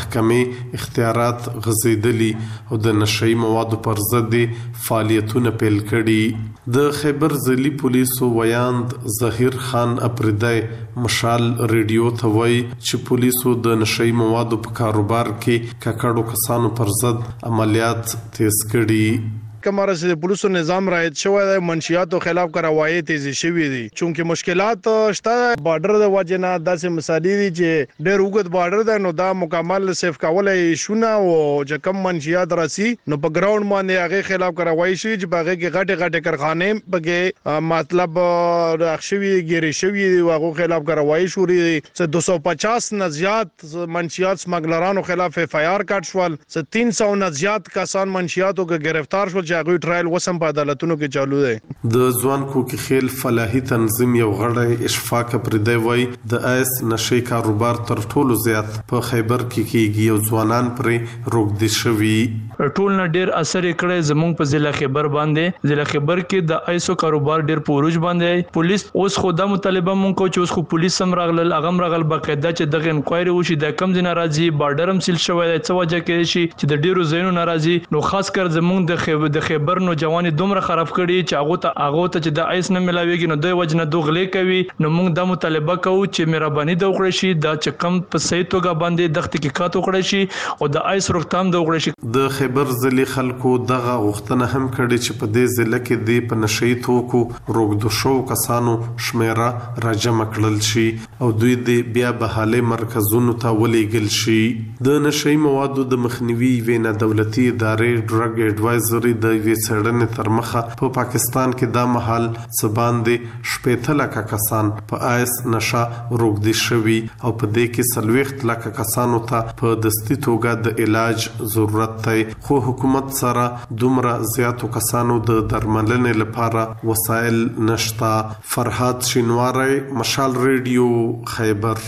محکمې اختیارات غځېدلي او د نشئی موادو پر ضد فعالیتونه پیل کړي. د خیبر ضلعي پولیسو ویاند ظهیر خان اپریدی مشال ریډیو ته وایي چې پولیسو د نشئی موادو په کاروبار کې کاکړو کسانو پر ضد عملیات تیز کړي. کمره چې پولیسو نظام رایت شوی د منشیاتو خلاف کاروایی تیزی شوی دي چونکه مشکلات شته. بارډر د وجنه داسې مثالی دي چې ډېر وګد بارډر ده نو دا مکمل سیف کولای شونه او چې کم منشیات راسي نو په ګراوند باندې هغه خلاف کاروایی شي چې باغې کې غټه غټه کارخانه بګې مطلب راخښوي ګيري شوی او هغه خلاف کاروایی شوري چې دوه سوه پچاس نه زیات منشیات سمګلرانو خلاف اف آی آر کټ شول چې تین سوه نه زیات کسان منشیاتو کې گرفتار شول. هغه ټرایل وسم په عدالتونو کې چالو دی. د ځوان کوکي خیل فلاحي تنظیم یو غړی اشفاق پردی وای د ایس نشي کاروبار تر ټولو زیات په خیبر کې کیږي او ځوانان پرې روغدي شوي. ټول نه ډیر اثر کړی زمونږ په ضلع خیبر باندې. ضلع خیبر کې د ایسو کاروبار ډیر پروج باندې پولیس اوس خدا مطالبه مونږ کو چې اوس خو پولیس هم راغلل اغم راغل باقاعده چې دغه انکوایري وشي د کم ځای ناراضي بارډر هم سیل شوی دی څه وجه کې شي چې د ډیرو ځایونو ناراضي نو خاص کر زمونږ د خیبر د خیبر نو جواني دومره خراب کړي چې هغه ته هغه ته چې د ایس نه ملاويږي نو دوی وجنه دوغلې کوي. نو موږ د مطالبه کوو چې مهرباني د وکړي شي د چکم په صحیح توګه باندې د تحقیقات وکړي شي او د ایس روکتام د وکړي شي. د خیبر ضلع خلکو دغه غوښتنه هم کړې چې په دې ضلع کې د پنشي توکو روغدو شو کسانو شمیره راجمع کړل شي او دوی د بیا بحاله مرکزونو ته ولېږل شي. د نشئی موادو د مخنیوي وینا دولتي ادارې ډرګ ایډوایزري د ویڅړنې تر مخه په پاکستان کې دا مهال سباندې شپېته لکه کسان په آیس نشه روغدي شوي او په دې کې څلوېښت لکه کسانو ته په دستي توګه د علاج ضرورت دی خو حکومت سره دومره زیاتو کسانو د درملنې لپاره وسایل نشته. فرحات شینواری مشال ریډیو خیبر.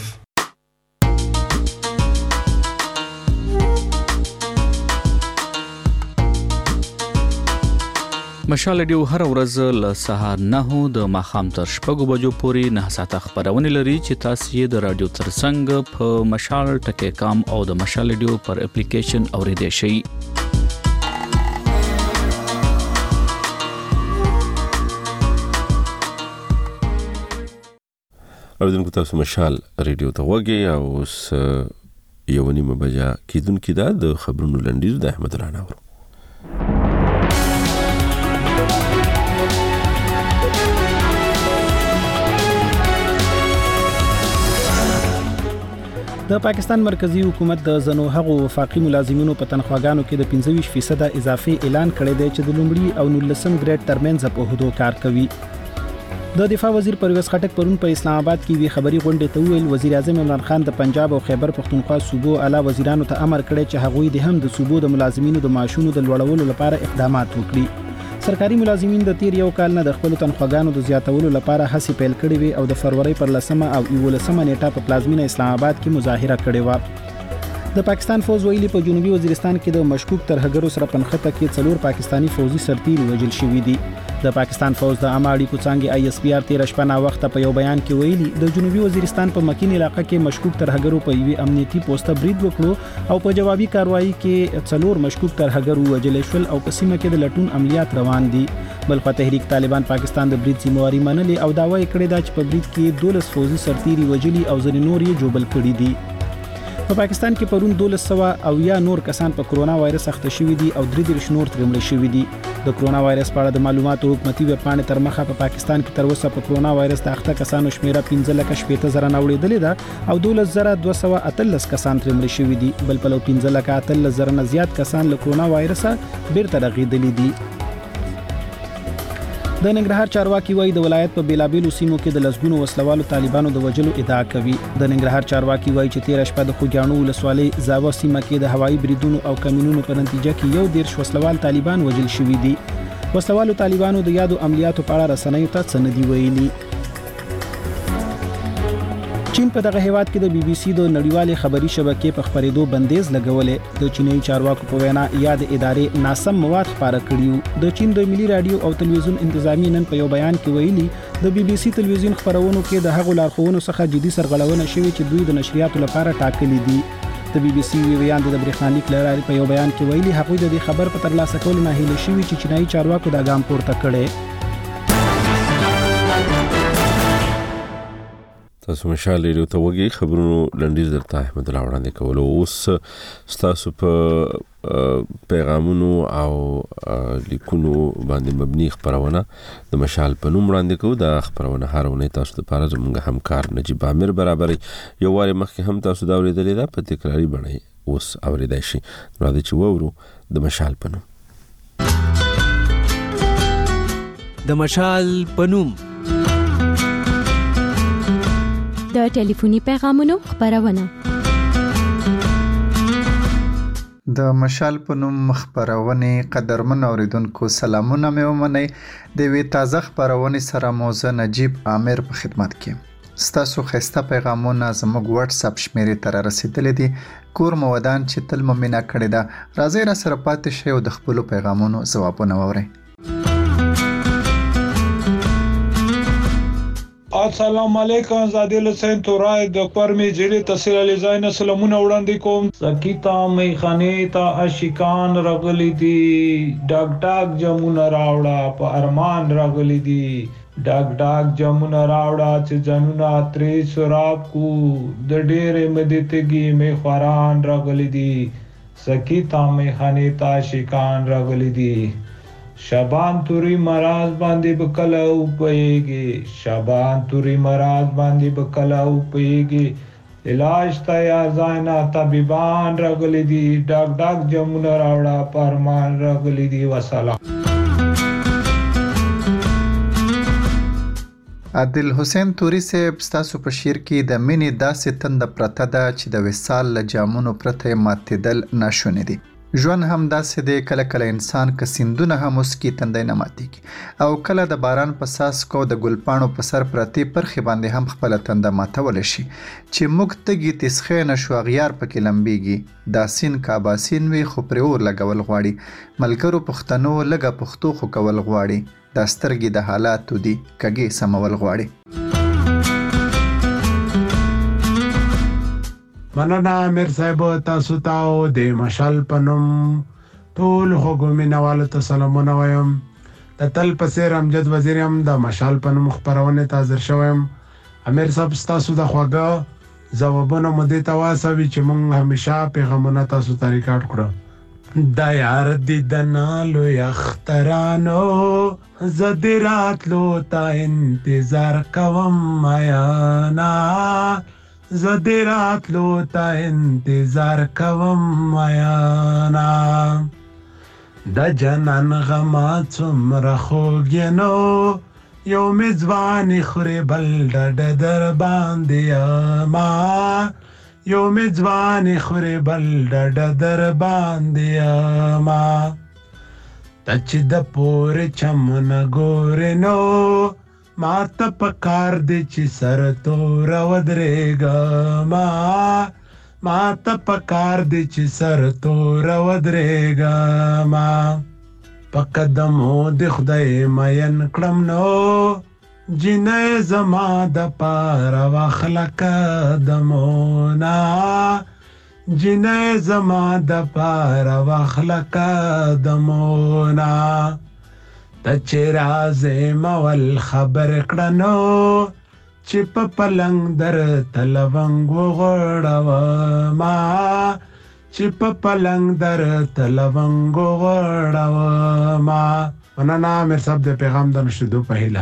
مشال ډیو هر ورځ له سهار نه د ماخام تر شپږو بجو پورې نه ساعته خبرونه لري چې تاسو یې د رادیو ترڅنګ په مشال ټکی کام او د مشال ډیو پر اپلیکیشن اوریدئ شئ. اوریدونکو تاسو مشال ریډیو ته وګورئ او اوس یو نیمه بجا کیدونکې ده د خبرونو لنډیز د احمد الله ناور. د پاکستان مرکزی حکومت د زنو هغو وفاقي ملازمینو په تنخواګانو کې د پنځه ویشت فیصد اضافي اعلان کړی دی چې د لومړي او نولسم ګریډ ترمنځ په هدو کار کوي. د دفاع وزیر پرویز خټک پرون په اسلام آباد کې وی خبري غونډې ته ویل وزیر اعظم عمران خان د پنجاب او خیبر پختونخوا صوبو اعلی وزیرانو ته امر کړی چې هغوی د هم د صوبو د ملازمینو د معاشونو د لوړولو لپاره اقدامات وکړي. سرکاري ملازمین د تیر یو کال نه د خپل تنخواګانو د زیاتولو لپاره هڅې پیل کړې وي او د فروری پر لسمه او یولسمه نیټه په پلازمینه اسلام آباد کې مظاهره کړې و. د پاکستان فوز ویلي په جنوبي وزیرستان کې د مشکوک ترهګرو سره په نښته کې څلور پاکستانی فوزي سرتیري وژل شوي دي. د پاکستان فوز د عامه اړیکو څانګې آی اس پی آر تیر شپه نا وخت په یو بیان کې ویلي د جنوبي وزیرستان په مکین علاقې کې مشکوک ترهګرو په یوې امنیتي پوسټه برید وکړو او په جوابي کاروایی کې څلور مشکوک ترهګرو وژل شول او په سیمه کې د لټون عملیات روان دي. بلخو تحریک طالبان پاکستان د برید ذمہواری منلې او داوا یې کړې ده چې په برید کې دولس فوزي سرتیري وژلي او ځینې نور یې جوبل کړي دي. په پاکستان کې پرون دولس سوه او یا نور کسان په کرونا وایرس اخته شوي دي او درې دېرش نور ترې مړه شوي دي. د کرونا وایرس په اړه د معلوماتو حکومتي ویب پاڼې تر مخه په پاکستان کې تر اوسه په کرونا وایرس د اخته کسانو شمیره پنځه لکه شپېته زره نه اوړېدلې ده او دولس زره دوه سوه اتلس کسان ترې مړه شوي دي. بل پلو پنځه لکه اتلس زره نه زیات کسان له کرونا وایرسه بیرته رغېدلي دي. د ننګرهار چارواکي وایي د ولایت په بیلابیلو سیمو کې د لسګونو وسلوالو طالبانو د وژلو ادعا کوي. د ننګرهار چارواکي وایي چې تیر شپه د خوږیاڼو ولسوالۍ زاوه سیمه کې د هوایي بریدونو او کمینونو په نتیجه کې یو دېرش وسلوال طالبان وژل شوي دي. وسلوالو طالبانو د یادو عملیاتو په اړه رسنیو ته څه نه دي ویلي. چین په دغه هیواد کې د بي بي سي د نړیوالې خبري شبکې په خبرېدو بندیز لګولې. د چینایي چارواکو په وینا یاد ادارې ناسم مواد خپاره کړي. د چین د ملي رادیو او تلویزیون انتظامی نن په یو بیان کې ویلي د بي بي سي تلویزیون خبرونو کې د هغو لارښوونو څخه جدي سرغړونه شوې چې دوی د نشریاتو لپاره ټاکلي دي. د بي بي سي ویان د برېښنالیک لري په یو بیان کې ویلي هغوی د دې خبر په ترلاسه کولو ناهیلي شوي چې چینایي چارواکو دا ګام پورته کړی. تاسو مشال ریډیو ته وګورئ خبرونو لنډیز درته احمد الله وړاندې کولو. اوس تاسو په پیغامونو او لیکونو باندې مبني خبرونه د مشال په نوم وړاندې کوو. دا خبرونه هر ونې تاسو لپاره زموږ همکار نجیب عامر برابرې یو واري مخکې هم تاسو دا اورېدلې ده په تکراري بڼه اوس اورېدای شي. راځئ چې وورو د مشال په نوم. د مشال په نوم د ټلیفوني پیغامونو خبرونه. د مشال په نوم خبرونه قدرمن اوریدونکو سلامونه مې ومنئ. د وی تازه خبرونه سره موزه نجیب عامر په خدمت کې. ستاسو خسته پیغامونه زموږ واتس اپ شمیرې ته رسیدلې دي. کور مو ودان چې تل مو مینا کړی دا. راځي را سره پاتې شئ او د خپل پیغامونو ځوابونه واورئ. السلام علیکم زادی حسین تورای د پرمی ضلع تحصیل علی زاین سلامونه وړاندې کوم. سکیتا مې خانه ته اشکان رغلی دي ډاګ ډاګ جمونه راوړه په ارمان رغلی دي ډاګ ډاګ جمونه راوړه چې جنونه ترې سراب کو د ډېرې مدتګي مې خوران رغلی دي سکیتا مې خانه ته اشکان رغلی دي. شابان توری مراز باندې بکلا او پېږي شابان توری مراز باندې بکلا او پېږي علاج تیار زاینا طبيبان رغلی دي ډاک ډاک جمونه راوړه پرمان رغلی دي. وسلام. عادل حسین توری صاحب ستاسو په شعر کې د مینې داسې تند پرته ده چې د وصال له جامونو پرته ماتېدل ناشونی دي. ژوند هم داسې دی کله کله انسان که سیندونه هم اوسکي تندی نه ماتېږي او کله د باران په څاڅکو د ګلپاڼو په سر پرتې پرخې باندې هم خپله تنده ماتولی شي چې موږ تږي تسخې نه شو اغیار پکې لمبېږي دا سین که اباسین وي خو پرې اور لګول غواړي ملګرو پښتنو لږه پښتو خو کول غواړي دا سترګې د حالاتو دي کږې سمول غواړي. مننه امیر صاحب تاسو ته او د مشال پنوم ټول خوږو مینوالو ته سلامونه وایم. د تل پسې رمجد وزیر هم د مشال پنوم خپرونې ته حاضر شوم. امیر صاحب تاسو د خواږه ځوابونه مده تاسو وی چې مونږ همیشه پیغامونه تاسو ته ریکارډ کړو دا یار دیدن لو یخترانو زدرات لو تا انتظار کوم میانا زدرات لو تا انتظار کوم میانا د جنان غما څومره خوږنو یو میزبانی خوری بل ډډ در باندې ما یو میزبانی خوری بل ډډ در باندې ما تچ د پور چمن ګورنو ما ته پکار دی چې سر تور ودرېګا ما ما ته پکار دی چې سر تور ودرېګا ما پقدمو د خدای مین کړم نو جنې زما د پاره واخله قدمونه جنې زما د پاره واخله قدمونه ته چې راځې مول خبر کړه نو چې په پلنګ در تلونګ وغوړوه ما چې په پلنګ در تلونګ وغوړوه ما مننه امیر صاحب د پیغام د نشریدو په هیله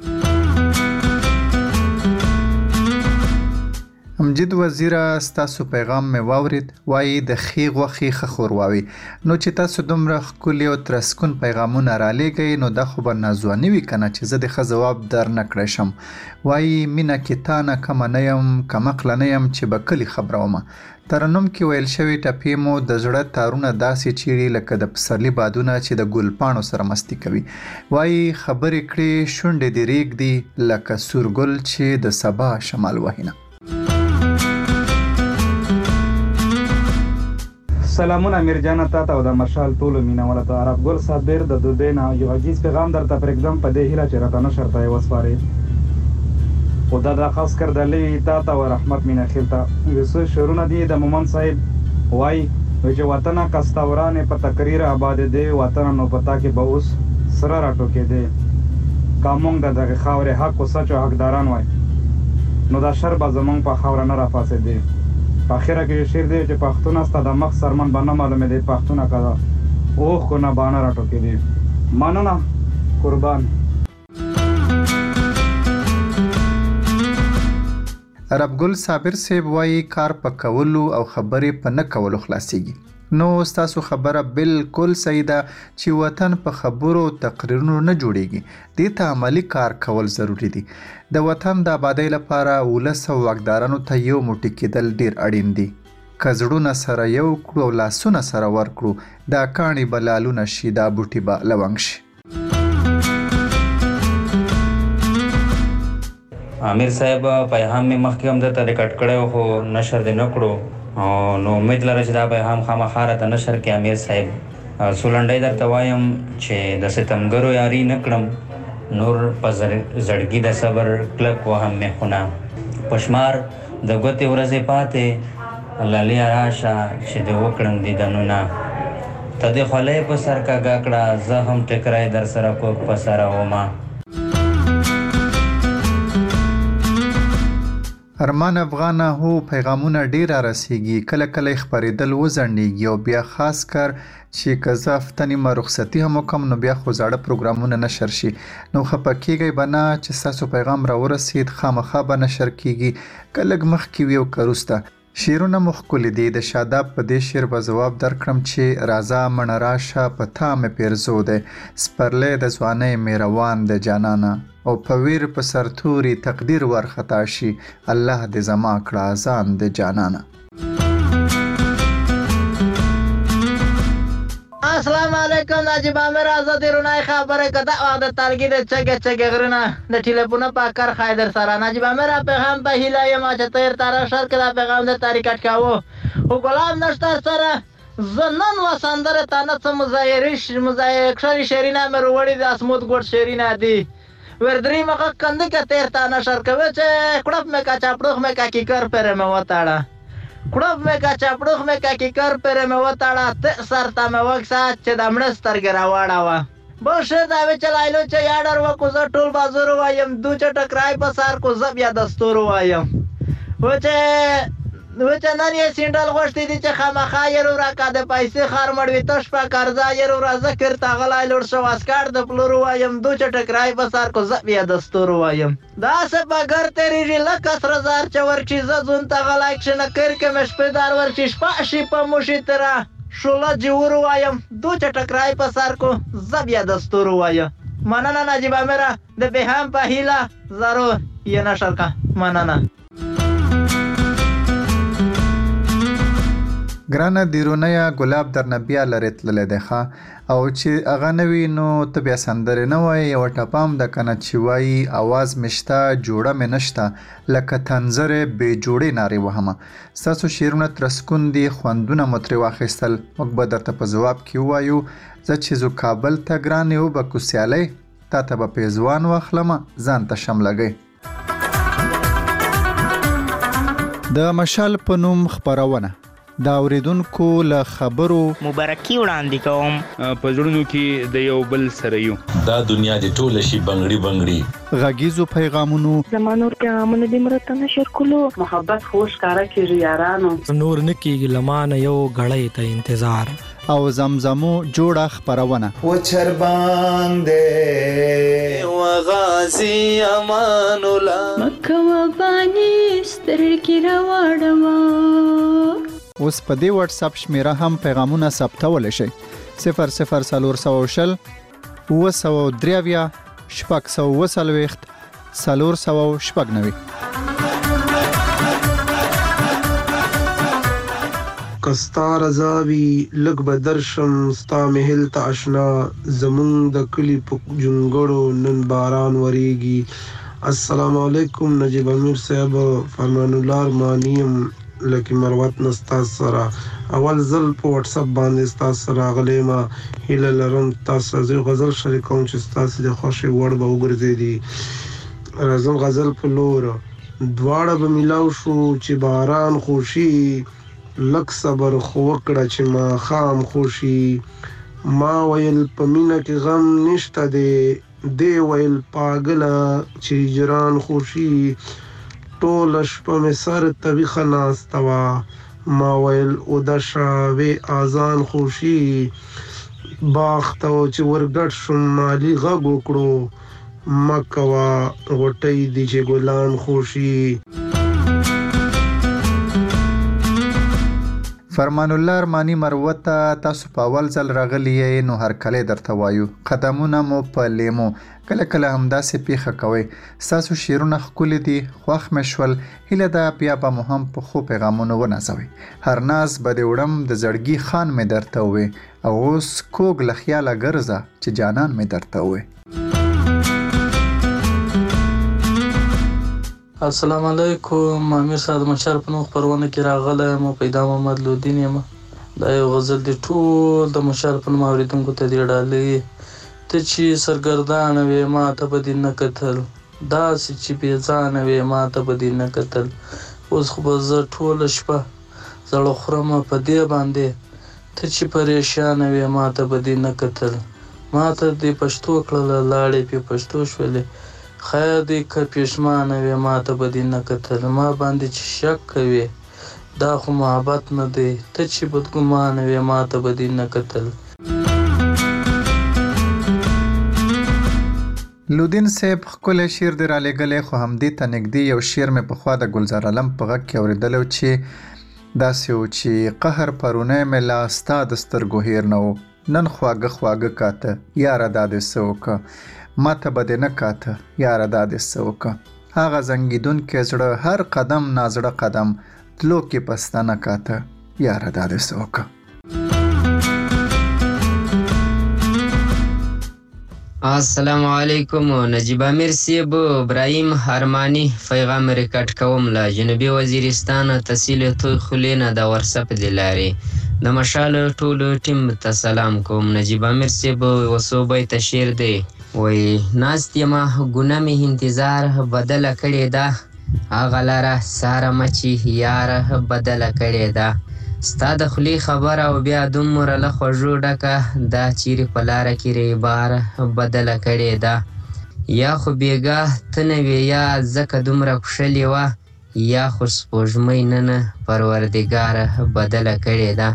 امجد وزیر ستاسو پیغام مې واورید وایي د ښې غوښې ښه ښوروا وي نو چې تاسو دومره ښکلي او ترسکون پیغامونه رالیږئ نو دا خو به نازواني وي که نه چې زه د ښه ځواب در نه کړی شم وایي مینه کې تا نه کمه نه یم کمقله نه یم چې به کلي خبره ومه ترنم کې ویل شوي ټپې مو د زړه تارونه داسې چیړي لکه د پسرلي بادونه چې د ګلپاڼو سره مستی کوي وایي خبرې کړې شونډې دې ریږدي لکه سورګل چې د سبا شمال وهینه سلامونه امیر جان ته او د مشال ټولو مینهوالو ته عرب ګل صاحب ډېر د دبۍ نه یو عزیز پیغام درته پرېږدم په دې هیله چې راته نشر ته یې وسپارې خو دا د خاص کر د لوی تا ته او رحمت میناخیل ته یو څه شعرونه دي د مومن صاحب وایي چې وطنه کستورانې په تقریر آباد دی وطنه نو پتا کې به اوس سره راټوکې دی که مونږ د دغې خاورې حق و سچ او حقداران وای نو دا شر به زمونږ په خاوره نه راپاڅېدی په اخره کې یو شعر دی چې پښتون ستا د مخ سرمن به نه معلومې دی پښتونه که ده اوښ کو نه بانه راټوکې دي مننه قربان عرب ګل صابر صاحب وایي کار په کولو او خبرې په نه کولو خلاصیږي نو ستاسو خبره بالکل صحیح ده چې وطن په خبرو او تقریرونو نه جوړیږي دې ته عملی کار کول ضروری دي د وطن د آبادۍ لپاره ولس او واکدارانو ته یو موټی کېدل ډیر اړین دي که زړونه سره یو کړو او لاسونه سره ورکړو دا کاڼي به لالونه شي دا بوټي به لونګ شي امیر صاحب پیغام مې مخکې هم درته ریکارډ کړی خو نشر دې نه کړو نو امید لرم چې دا پیغام خامخا راته نشر کړي امیر صاحب څو لنډۍ درته وایم چې د ستمګرو یاري نه کړم نور په زړګي د صبر کلک وهم میخونه په شمار د ګوتې ورځې پاتې لالیا راشه چې دې وکړم دیدنونه ته دې خولۍ په سر کږه کړه زه هم ټکری در سره کوږ په سره ومه ارمان افغانه هو پیغامونه ډیر رسیږي کله کله خبرېدل وزنډيږي او بیا خاص کر چې کزه فتنی ما رخصتي هم کوم نو بیا خو زاړه پروګرامونه نشر شي نو خپکیږي بنا چې تاسو پیغام را ورسید خامخا به نشر کیږي کله مخ کی ویو کروسته شیرونه مخکول دي د شاداب په دې شعر به جواب درکړم چې رازا من راشه پتا مې پیرزو ده سپرلې د ځوانې مې روان د جانانا او په ویر په سرتوري تقدیر ورخطا شي الله دې زما کړه ځان د جانانا السلام علیکم ناجیب امیر آزادی رونای خبره کده وخت ترګی د چګه چګه غرنه د ټلیفون په کار خایدر سره ناجیب امیر پیغام په هیله ما چې تیر تر شر کده پیغام د تاریخ کاوه او غلام نشته سره زنن وسندره تانه څه مزایریش مزایکشری شرینا مې وروړي د اسموت ګډ شرینا دی وردری مخه کنده کې تیر تانه شر کوي چې کړپ مې کا چاپړخ مې کا کی کر پر مې وتاړه کړپ مې کا چاپړخ مې کا کی کر پر مې وتاړه ته سر ته مې وکسا چې د مړ سترګ راوړاوه باشه دا به چلایلو چې یاډر وکو زه ټول بازور وایم دو چې ټکرای په سار کو زب یا دستور وایم و چې و چې نن یې سینډل غوښتي دي چې خامخا یې راکا د پیسې خار مړوي تش په قرضا یې را ذکر تاغلای لور شو اسکار د پلور وایم دو چې ټکرای په سار کو زب یا دستور وایم دا څه بغیر تیری لکه سر زار چې ورچی زون تاغلای چې نه کړ کې مش په دار ورچی شپه شي په موشي ترا شولا جوړ وایم دو چې ټکرای په سار کو زب یا دستور وایم مننه نجیب امره د بهام په هیله زارو یې نشر کا مننه ګرانه دیرونیا ګلاب در نبیا لري تللی دی ښه او چې هغه نه وي نو ته بیا سندرې نه وایې یوه ټپه هم ده که نه چې وایي اواز مې شته جوړه مې نشته لکه تنظرې بې جوړې نارې وهمه ستاسو شعرونه ترسکون دي خوندونه مو ترې واخیستل موږ به درته په ځواب کې ووایو زه چې زو کابل ته ګرانې وبکو سیالۍ تا ته به پیزوان واخلمه ځان ته شم لګئ د مشال په نوم خپرونه دا اوریدونکو له خبرو مبارکي وړاندې کوم په زړونو کې د یو بل سره یو دا دنیا د ټوله شي بنگړي بنگړي غږیزو پیغامونو زمانور پیغامونه د مرته نشر کولو محبت خوش کارا کیږي یارانو نور نکیږي لمانه یو غړې ته انتظار او زمزمو جوړه خبرونه و چربان دې و غازی امان الله مکه و بانی سترګې راوړم اوس په دې واتس اپ شمیره هم پیغامونه ثبتولی شئ صفر صفر څلور سوه شل اوه سوه درې اویا شپږ سوه اوه څلوېښت څلور سوه شپږ نوي که ستا رضا وي لږ به درشم ستا محل ته اشنا زمونږ د کلي په جونګړو نن باران وریږي السلام علیکم نجیب امیر صاحب فرمان الله ارمانیم لکه مروت نستا سره اول ځل په واتس اپ باندې ستا سره غلی ما هیله لرم تاسو زه غزل شریکوم چې تاسو د خوشي وړ به وګرځېدي راځم غزل په لور دواړه به ملاو شو چې باران خوشي لک صبر خو وکړه چې ما خام خوشي ما ویل په مینه کې غم نشته دی دی ویل پاگله چې جران خوشي ټول شپه مې سر طبیخه ناسته وه ما ویل اودشه وې اذان خوشي باغ ته چې ورګډ شوم مالي غږ وکړو مه کوه غوټۍ دي چې ګلان خوشي فرمان الله ارمانی مروته تاسو په اول ځل راغلی یې نو هرکلی درته وایو قدمونه مو په لیمو کله کله همداسې پیښه کوئ ستاسو شعرونه ښکلي دي خوښ مې شول هیله ده بیا به مو هم په ښو پیغامونو ونازوئ هر ناز به دې وړم د زړګي خان مې درته ووې او اوس کوږ له خیاله ګرځه چې جانان مې درته ووې السلام علیکم امیر صاحب مشال په نوم خپرونه کې راغلی یم پیدا محمد لودین یم دا یو غزل دی ټول د مشال په نوم اورېدونکو ته دې ډالۍ ته چې سرګردانه وې ما ته به دې نه کتل داسې چې بېځانه وې ما ته به دې نه کتل اوس خو به زه ټوله شپه زړه خورمه په دې باندې ته چې پریشانه وې ما ته به دې نه کتل ما ته دې پښتو کړله لاړې پې پښتو شولې خیر دی که پښمانه وې ما ته به دې نه کتل ما باندې چې شک کوې دا خو محبت نه دی ته چې بدګمانه وې ما ته به دې نه کتل لودین صاحب ښکلی شعر دې رالیږلی خو همدې ته نږدې یو شعر مې پخوا د ګلزار علم په غږ کې اورېدلی و چې داسې و چې قهر پرونی مې لا ستا د سترګو هیر نه و نن خواږه خواږه کاته یاره دا دې څه وکړه ما ته به دې نه کاته یاره دا دې څه وکړه هغه زنګېدونکی زړه هر قدم نازړه قدم تلو کې پسته نه کاته یاره دا دې څه وکړه السلام علیکم نجیب امیر صاحب ابراهیم ارمانی پیغام ریکارډ کوم له جنوبي وزیرستان تحصیل توی خلینه د واتساپ د لارې د مشال ټولو ټیم ته سلام کوم نجیب امیر صاحب وسو بیت شعر دی وای ناست یما ګونه می انتظار بدل کړي دا هغه لاره ساره مچی یار بدل کړي دا ستا د خولې خبره او بیا دومره له خوږو ډکه دا چیرې په لاره کې ریبار بدله کړې ده یا خو بېګاه ته نه وې یا ځکه دومره کوشلې وه یا خو سپوږمۍ نن پروردګاره بدله کړې ده.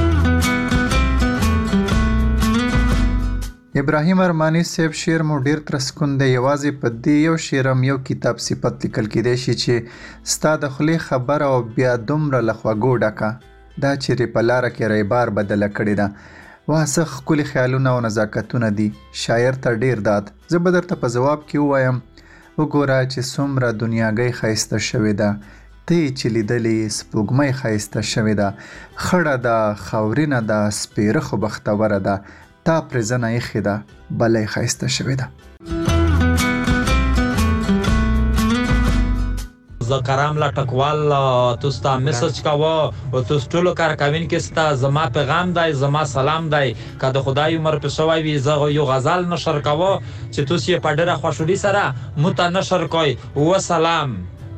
ابراهیم ارمانی صاحب شعر مو ډیر ترسکون دی. یوازې په دې یو شعر هم یو کتاب صفت لیکل کېدی شي چې ستا د خولې خبره او بیا دومره له خوږو ډکه دا چیرې په لاره کې ریبار بدله کړې ده. واه څه ښکلي خیالونه او نزاکتونه دي. شاعر ته ډیر داد. زه به درته په ځواب کې ووایم وګوره چې څومره دنیاګۍ ښایسته شوې ده. ته یې چې لیدلې سپوږمۍ ښایسته شوې ده. خړه ده خاورینه ده سپېره خو بختوره ده. تا پرې زنه ایښې ده بله یې ښایسته شوې ده. زه کرام لا ټکوال تو ستا میسج کاوه او تو ټولو کارکوین کې ستا زما پیغام دی زما سلام دی که د خدای عمر په شوی وي زه یو غزل نشر کوه چې تو یې په ډېره خوشحالي سره مو ته نشر کوئ. وسلام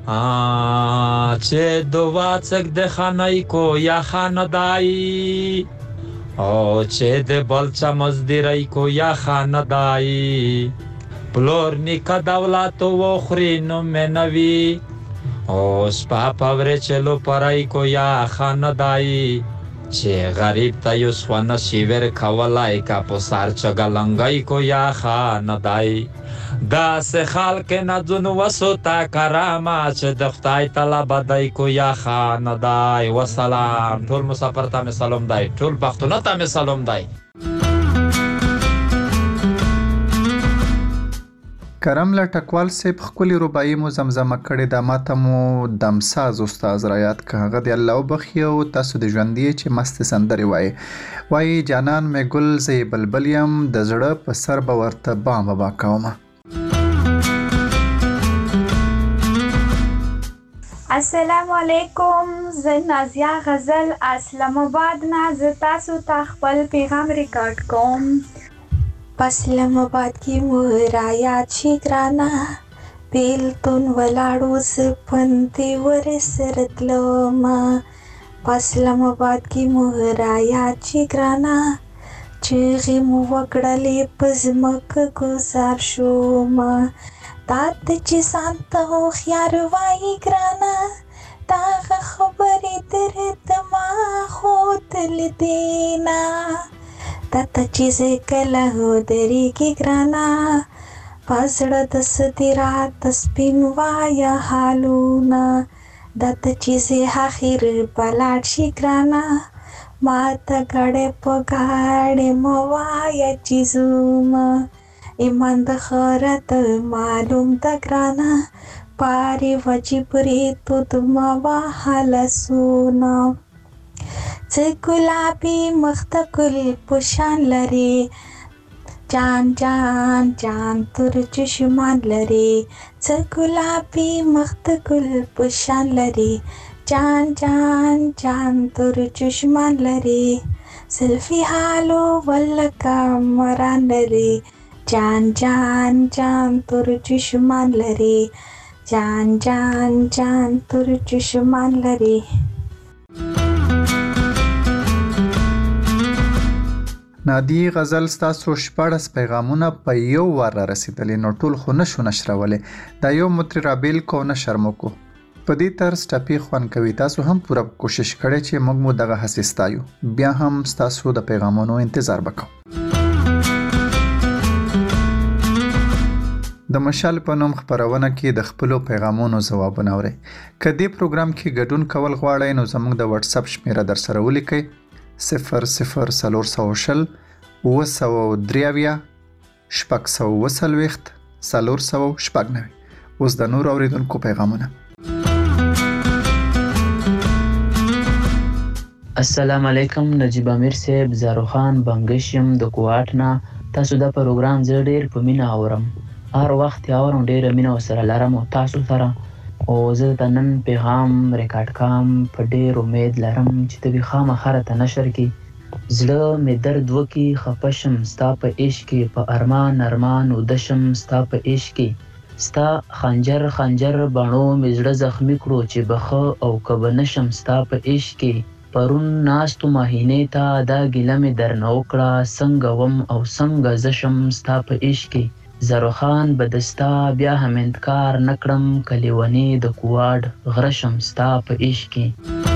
چې دوا څک د خانۍ کو یا خاندای او چې د بلچا مزدیری کو یا خاندای پلور نیکه دولت و خوري نو منوي او سپا پاوره چلو پرای کو یا خاندای چې غریب ته یو سونه شیور کولای کا پسار چګلنګای کو یا خاندای دا سه خلک نه ځون وسو تا کرامه چې د خدای تعالی بدای کو یا خاندای. وسلام ټول مسافر ته می سلام دی ټول پښتون ته می سلام دی. کرم له ټکوال صاحب ښکلې رباعي مو زمزمه کړې ده. ماته مو دمساز استاد رایاد که هغه دې الله وبخښي او تاسو د ژوندي چې مستې سندرې وایي وایي جانان مې ګل زه یې بلبل یم د زړه په سر به ورته بام بابا کومه. السلام علیکم. زه نازیه غزل اسلام آباد نه زه تاسو ته خپل پیغام ریکارډ کوم. اسلام آباد کې مو رایاد شي ګرانه بیلتون ولاړو زه پندې ورسره تلمه. اسلام آباد کې مو رایاد شي ګرانه چغې مو وکړلې په ځمکه ګوزار شومه. تا ته چې ځان ته هوښیار وایي ګرانه دا هغه خبرې در دماغو تللې دي نه. تا ته چې زه کله ودرېږي ګرانه په زړه د څه دي راته سپین وایه حالونه. دا ته چې زه اخر به لاړ شي ګرانه ما ته ګړی په ګاډۍ مه وایه چې ځومه. ایمان د خیرات معلوم ده ګرانه پارې وجې پرې تود مه وهه لاسونه. څه ګلابي مخ ته ګل په شان لري جان جان جان تور چشمان لري. څه ګلابي مخ ته ګل په شان لري جان جان جان تور چشمان لري. زلفې حالو ولکه مران لري جان جان جان تور چشمان لري جان جان جان تور چشمان لري. نادی غزل ستاسو شپاړس پیغامونه په یو وار را رسیدلې نو ټول خو نشو نشرولې. دا یو متری رابیل کو نشر مو کو په دې طرز ټپي خوان کوي. تاسو هم پوره کوشش کړئ چې موږ مو دغه هڅې ستایو. بیا هم ستاسو د پیغامونو انتظار وکړو. د مشال په نوم خبرونه کې د خپلو پیغامونو ځوابونه اورئ. که دې پروګرام کې ګډون کول غواړئ نو زموږ د واتس اپ شمیره در سره ولیکئ صفر صفر څلور سوه شل اوه سوه درې اویا شپږ سوه اوه څلوېښت څلور سوه شپږ نوي. اوس د نورو اورېدونکو پیغامونه. السلام علیکم. نجیب امیر صاحب زاروخان بنګش یم د کوټ نه. تاسو دا پروګرام زه ډېر په مینه اورم. هر وخت یې اورم ډېره مینه ورسره لرم او تاسو سره او زه د نن پیغام ریکارډ کوم په ډېر امید لرم چې ته به خامخا راته نشر کړي. زړه مې درد وکړي خفه شم ستا په عشق کې په ارمان ارمان اوده شم ستا په عشق کې. ستا خنجر خنجر بڼو مې زړه زخمي کړو چې بخه او که به نه شم ستا په عشق کې. پرون ناستو مهینې ته دا ګیله مې درنه وکړه، څنګه وم او څنګه زه شم ستا په عشق کې. زروخان به دستا بیا هم انکار نه کړم، که لیونې د کوواډ غره شم ستا په عشق کې.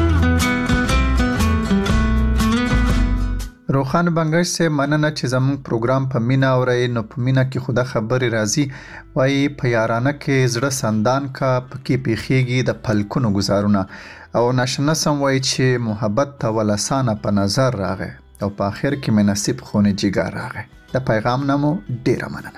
روخان بنگش سے مننه چې زموږ پروګرام په مینا اورئ. نو په مینا کې خدا خبرې راځي، وایي په یارانه کې زړه سندان کا، پکې پیښیږي د پلکونو گزارونه. او ناشنه سم وایي چې محبت ته ولسانه په نظر راغی او په آخر کې مې نصیب خونې جګار راغی. د پیغام نمو ډیره مننه.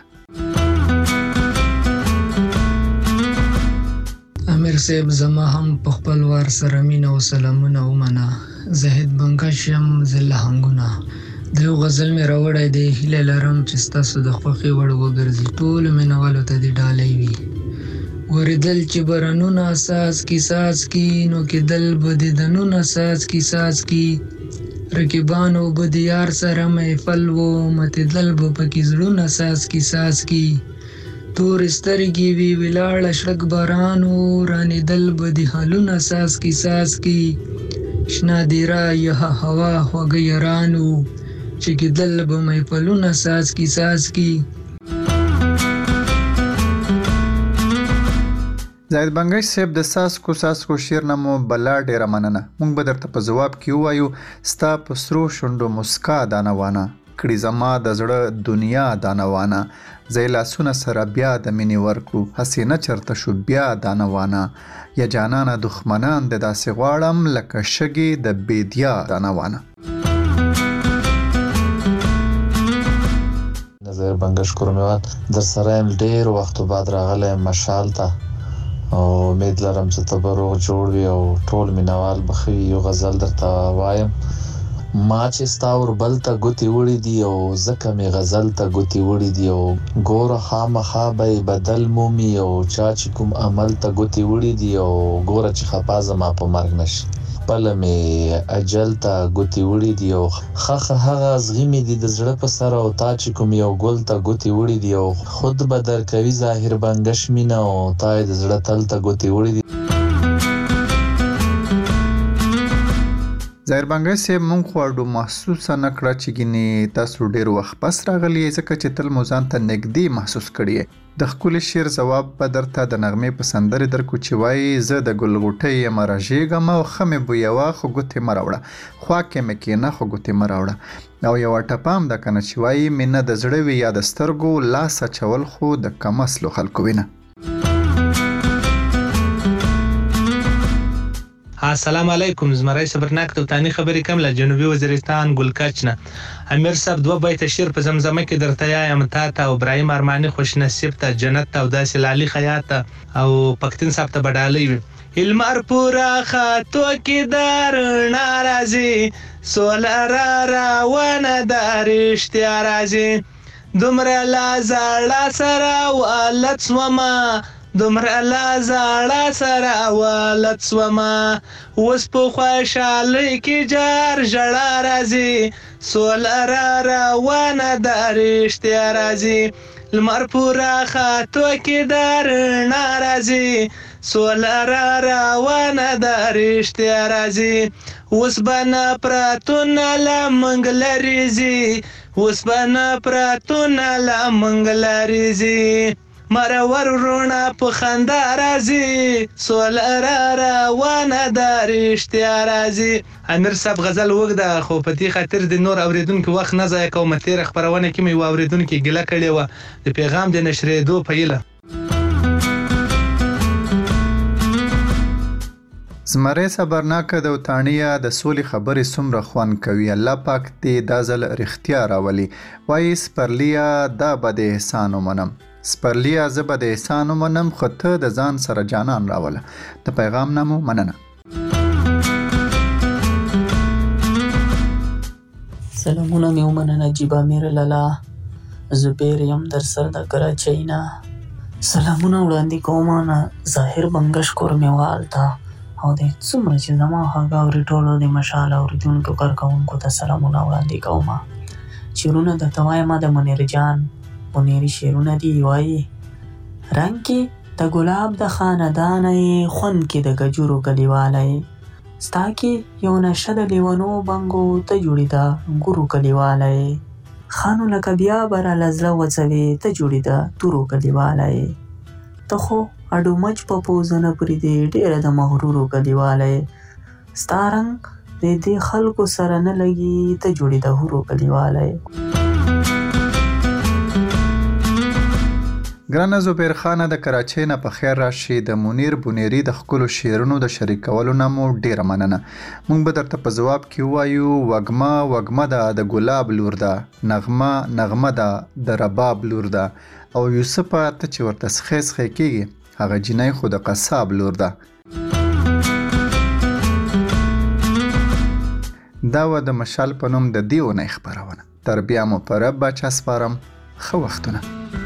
امیر صاحب زما هم په خپل وار سره مینه او سلامونه ومنه. زاهد بنگش یم زه لهنګونه. د یو غزل مې راوړی دی، هیله لرم چې ستاسو د خوښې وړ وګرځي. ټولو مینوالو ته دې ډالۍ وي. ورېدل چې برنونه ساز کی ساز کی، نو کېدل به د دنونه ساز کی ساز کی. رقیبانو به د یار سره محفل و، متېدل به پکې زړونه ساز کی ساز کی. تورې سترګې وي ولاړه شړک بارانو، رانېدل به د حالونه ساز کی ساز کی. شنه دیره یخه هوا خوږه یارانو، چې کېدل به محفلونه ساز کی ساز کی. زاهد بنگش صاحب د ساسکو ساسکو شعر نه مو بلا ډیره مننه. موږ به درته په ځواب کې ووایو ستا په سرو شونډو مسکا دانوانه، کړي زما د زړه دنیا دانوانه. زه لاسونه سره بیا د مینې ورکو، هسې نه چرته شو بیا دانوانه. یا جانانه دښمنان د داسې غواړم، لکه شګې د بیدیا دانوانه. زاهد بنگش کورمیوال در سره یم ډېر وختو بعد راغلی یم مشال ته، او امید لرم چې ته به روغ جوړ وي او ټول مینوال به ښه وي. یو غزل درته وایم: ما چې ستا وربل ته ګوتې وړې دي، او ځکه مې غزل ته ګوتې وړې دي. او ګوره خامخا به یې بدل مومي، او چا چې کوم عمل ته ګوتې وړې دي. او ګوره چې خفا زما په مرګ نشي، خپله مې اجل ته ګوتې وړې دي. او خخه هغه زغمې دي د زړه په سر، او تا چې کوم یو ګل ته ګوتې وړې دي. او خود به درکوي ظاهر بنگش مینه، او تا یې د زړه تل ته ګوتې وړې دي. زاهر بنگش صاحب مونږ خواړو محسوسه نه کړه چې ګینې تاسو ډېر وخت پس راغلی، ځکه چې تل مو ځان ته نږدې محسوس کړی. د ښکلي شعر ځواب به درته د نغمې په سندرې درکو چې وایي: زه د ګلغوټۍ یم راژېږم، او ښه مې بویوه خو ګوتې مه راوړه، خوا کې مې کښېنه خو ګوتې مه راوړه. او یوه ټپه هم ده که نه چې وایي: مینه د زړه وي یا د سترګو، لاس اچول خو د کم اصلو خلکو وینه. السلام علیکم. زمری صبرناک توتانی خبرې کوم له جنوبي وزیرستان ګلکچ نه. امیر صاحب دوه بیته شعر په زمزمه کې درته یایم، تا ته او ابراهیم ارماني خوش نصیب ته، جنت ته او داسې لالي خیاط ته، او پښتون صاحب ته بډالۍ وي. المر پورا خاتو کې در ناراضي، سوله را روانه د رښتیا راځي. دومره لا زړه سره والت سومه، دومره لا زړه سره والت سومه. اوس په خوشحالۍ کې جار ژړا راځي، سوله را روانه د رښتیا راځي. لمر پورا خاتو کې در ناراضي، سوله را روانه د رښتیا راځي. اوس به نه پرتونه له موږ لرې ځي، اوس به نه پرتونه له موږ لرې ځي. مرور وروڼه په خندا راځي، سوله را روانه د رښتیا راځي. امیر صاحب غزل اوږده، خو په دې خاطر د نور اورېدونکو وخت نه ضایع کوم. تېره خپرونه کې مې یوه اورېدونکي ګیله کړې وه د پیغام د نشرېدو په هیله. زمری صبرناکه د وطانیه د سولې خبرې څومره خوند کوي. الله پاک دې دا ځل رښتیا راولي. وایي: سپرليه دا به د احسان ومنم، سپرليه زه به د احسان ومنم، خو ته د ځان سره جانان راوله. د پیغام نه مو مننه. سلامونه مې ومنه نجیب امیر لالا، زبیر یم در سر د کراچۍ نه. سلامونه وړاندې کوم نه ظاهر بنگش کورمیوال ته، او د څومره چې زما غږ اوري ټولو د مشال اورېدونکو کارکوونکو ته سلامونه وړاندې کوم. شعرونه درته وایم د منیر جان منیري شعرونه دي. وایي: رنګ کې د ګلاب د خاندان یې، خوند کې د ګجرو کلیواله یې، ستا کې یو نشه د لیونو بنګو ته جوړې ده ګورو کلیوالی خانو لکه بیا به راله زړه وځوې ته جوړې ده تورو کلیوالی ته خو اډو مچ په پوزه نه پرېږدې ډېره د مغرورو کلیوالی ستا رنګ د دې خلکو سره نه لګي ته جوړې ده هورو کلیوالی. ګرانه زبیر خانه د کراچۍ نه په خیر راشي. د منیر بونیری د ښکلو شعرونو د شریکولو نه مو ډیره مننه. موږ به درته په ځواب کې ووایو وږمه وږمه ده د ګلاب لور ده، نغمه نغمه ده د رباب لور ده، او یوسفه ته چې ورته سخی سخی کېږي هغه جینۍ خو د قصاب لور ده. دا وه د مشال په نوم د دې اونۍ خپرونه. تر بیا مو په رب باچا سپارم. ښه وختونه.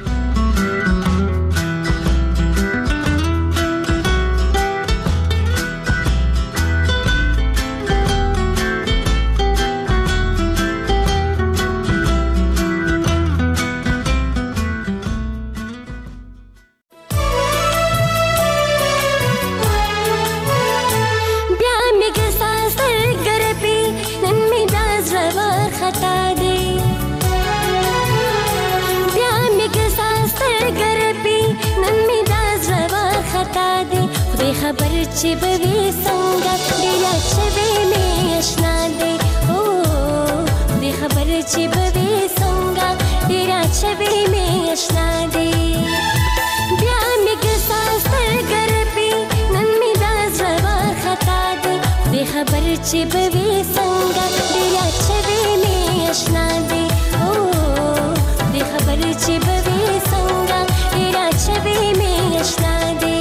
खबर चे बवे संगा डेरा छवे में अशना दे ओ दे खबर चे बवे संगा डेरा छवे में अशना दे ब्या में गसास कर पे नन में दास रवा खता दे दे खबर चे बवे संगा डेरा छवे में अशना दे ओ दे खबर चे बवे संगा डेरा छवे में अशना दे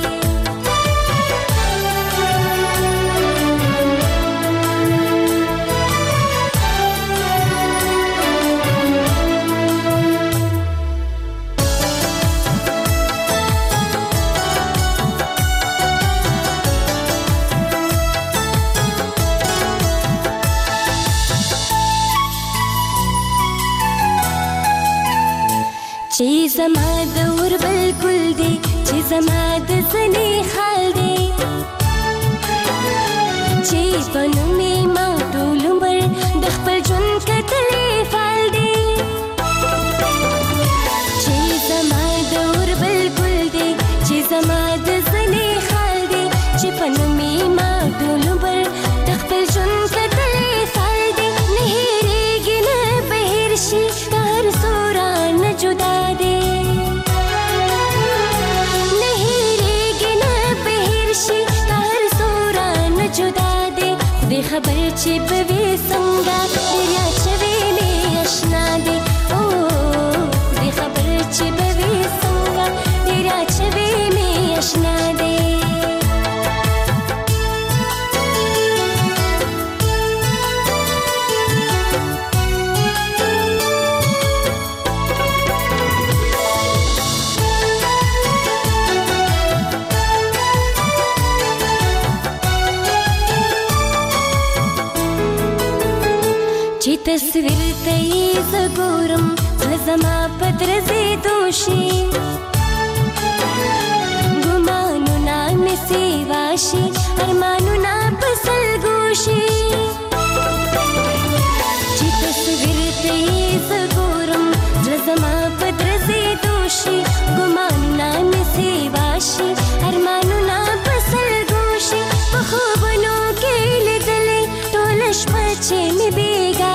ची زما د ور بالکل دی چې زما د زنی خال دی چې پنو می ما ټول عمر د خپل ژوند کتلې فال دی چې زما د ور بالکل دی چې زما د زنی خال دی چې پنو می ما ټول عمر د خپل ژوند کتلې فال دی نه هېرېږي نه بهر شي هر سورا نه جدا खबर चे बवे संगा डेरा छवे में अशना दे ओ दे खबर चे बवे संगा डेरा छवे में अशना दे تصویر ته زګورم زما پدرزه دوشي ګمانو نام سی واشي ارمانو نا پسل ګوشي چې تصویر ته زګورم زما پدرزه دوشي ګمانو نام سی واشي ارمانو نا پسل ګوشي په خوبونو کې لیدلې ټول شپه چې می بیګا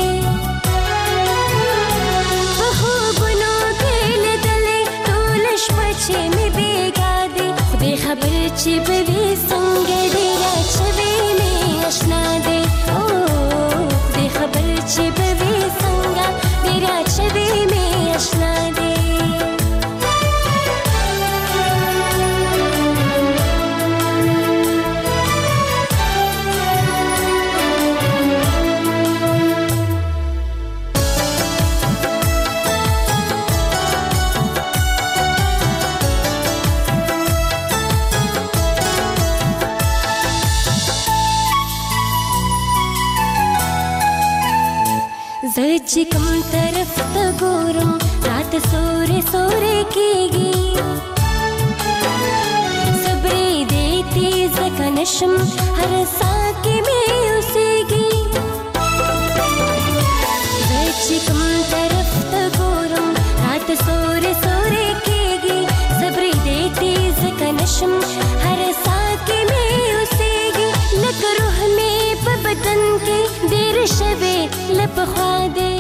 खबर चे बवे संग डेरा छवे में अशना दे ओ दे खबर चे बवे संग डेरा छवे में अशना दे چې کوم طرف ته ګورم رات سورې سورې کېږي صبرې دې تیز کنه نشم هر سا کې مې اوسېږي زه چې کوم طرف ته ګورم راته سورې سورې کېږي صبرې دې تیز که نشم هر سا کې مې اوسېږي لکه روح مې په بدن کې ډېر شوې له پخوا دې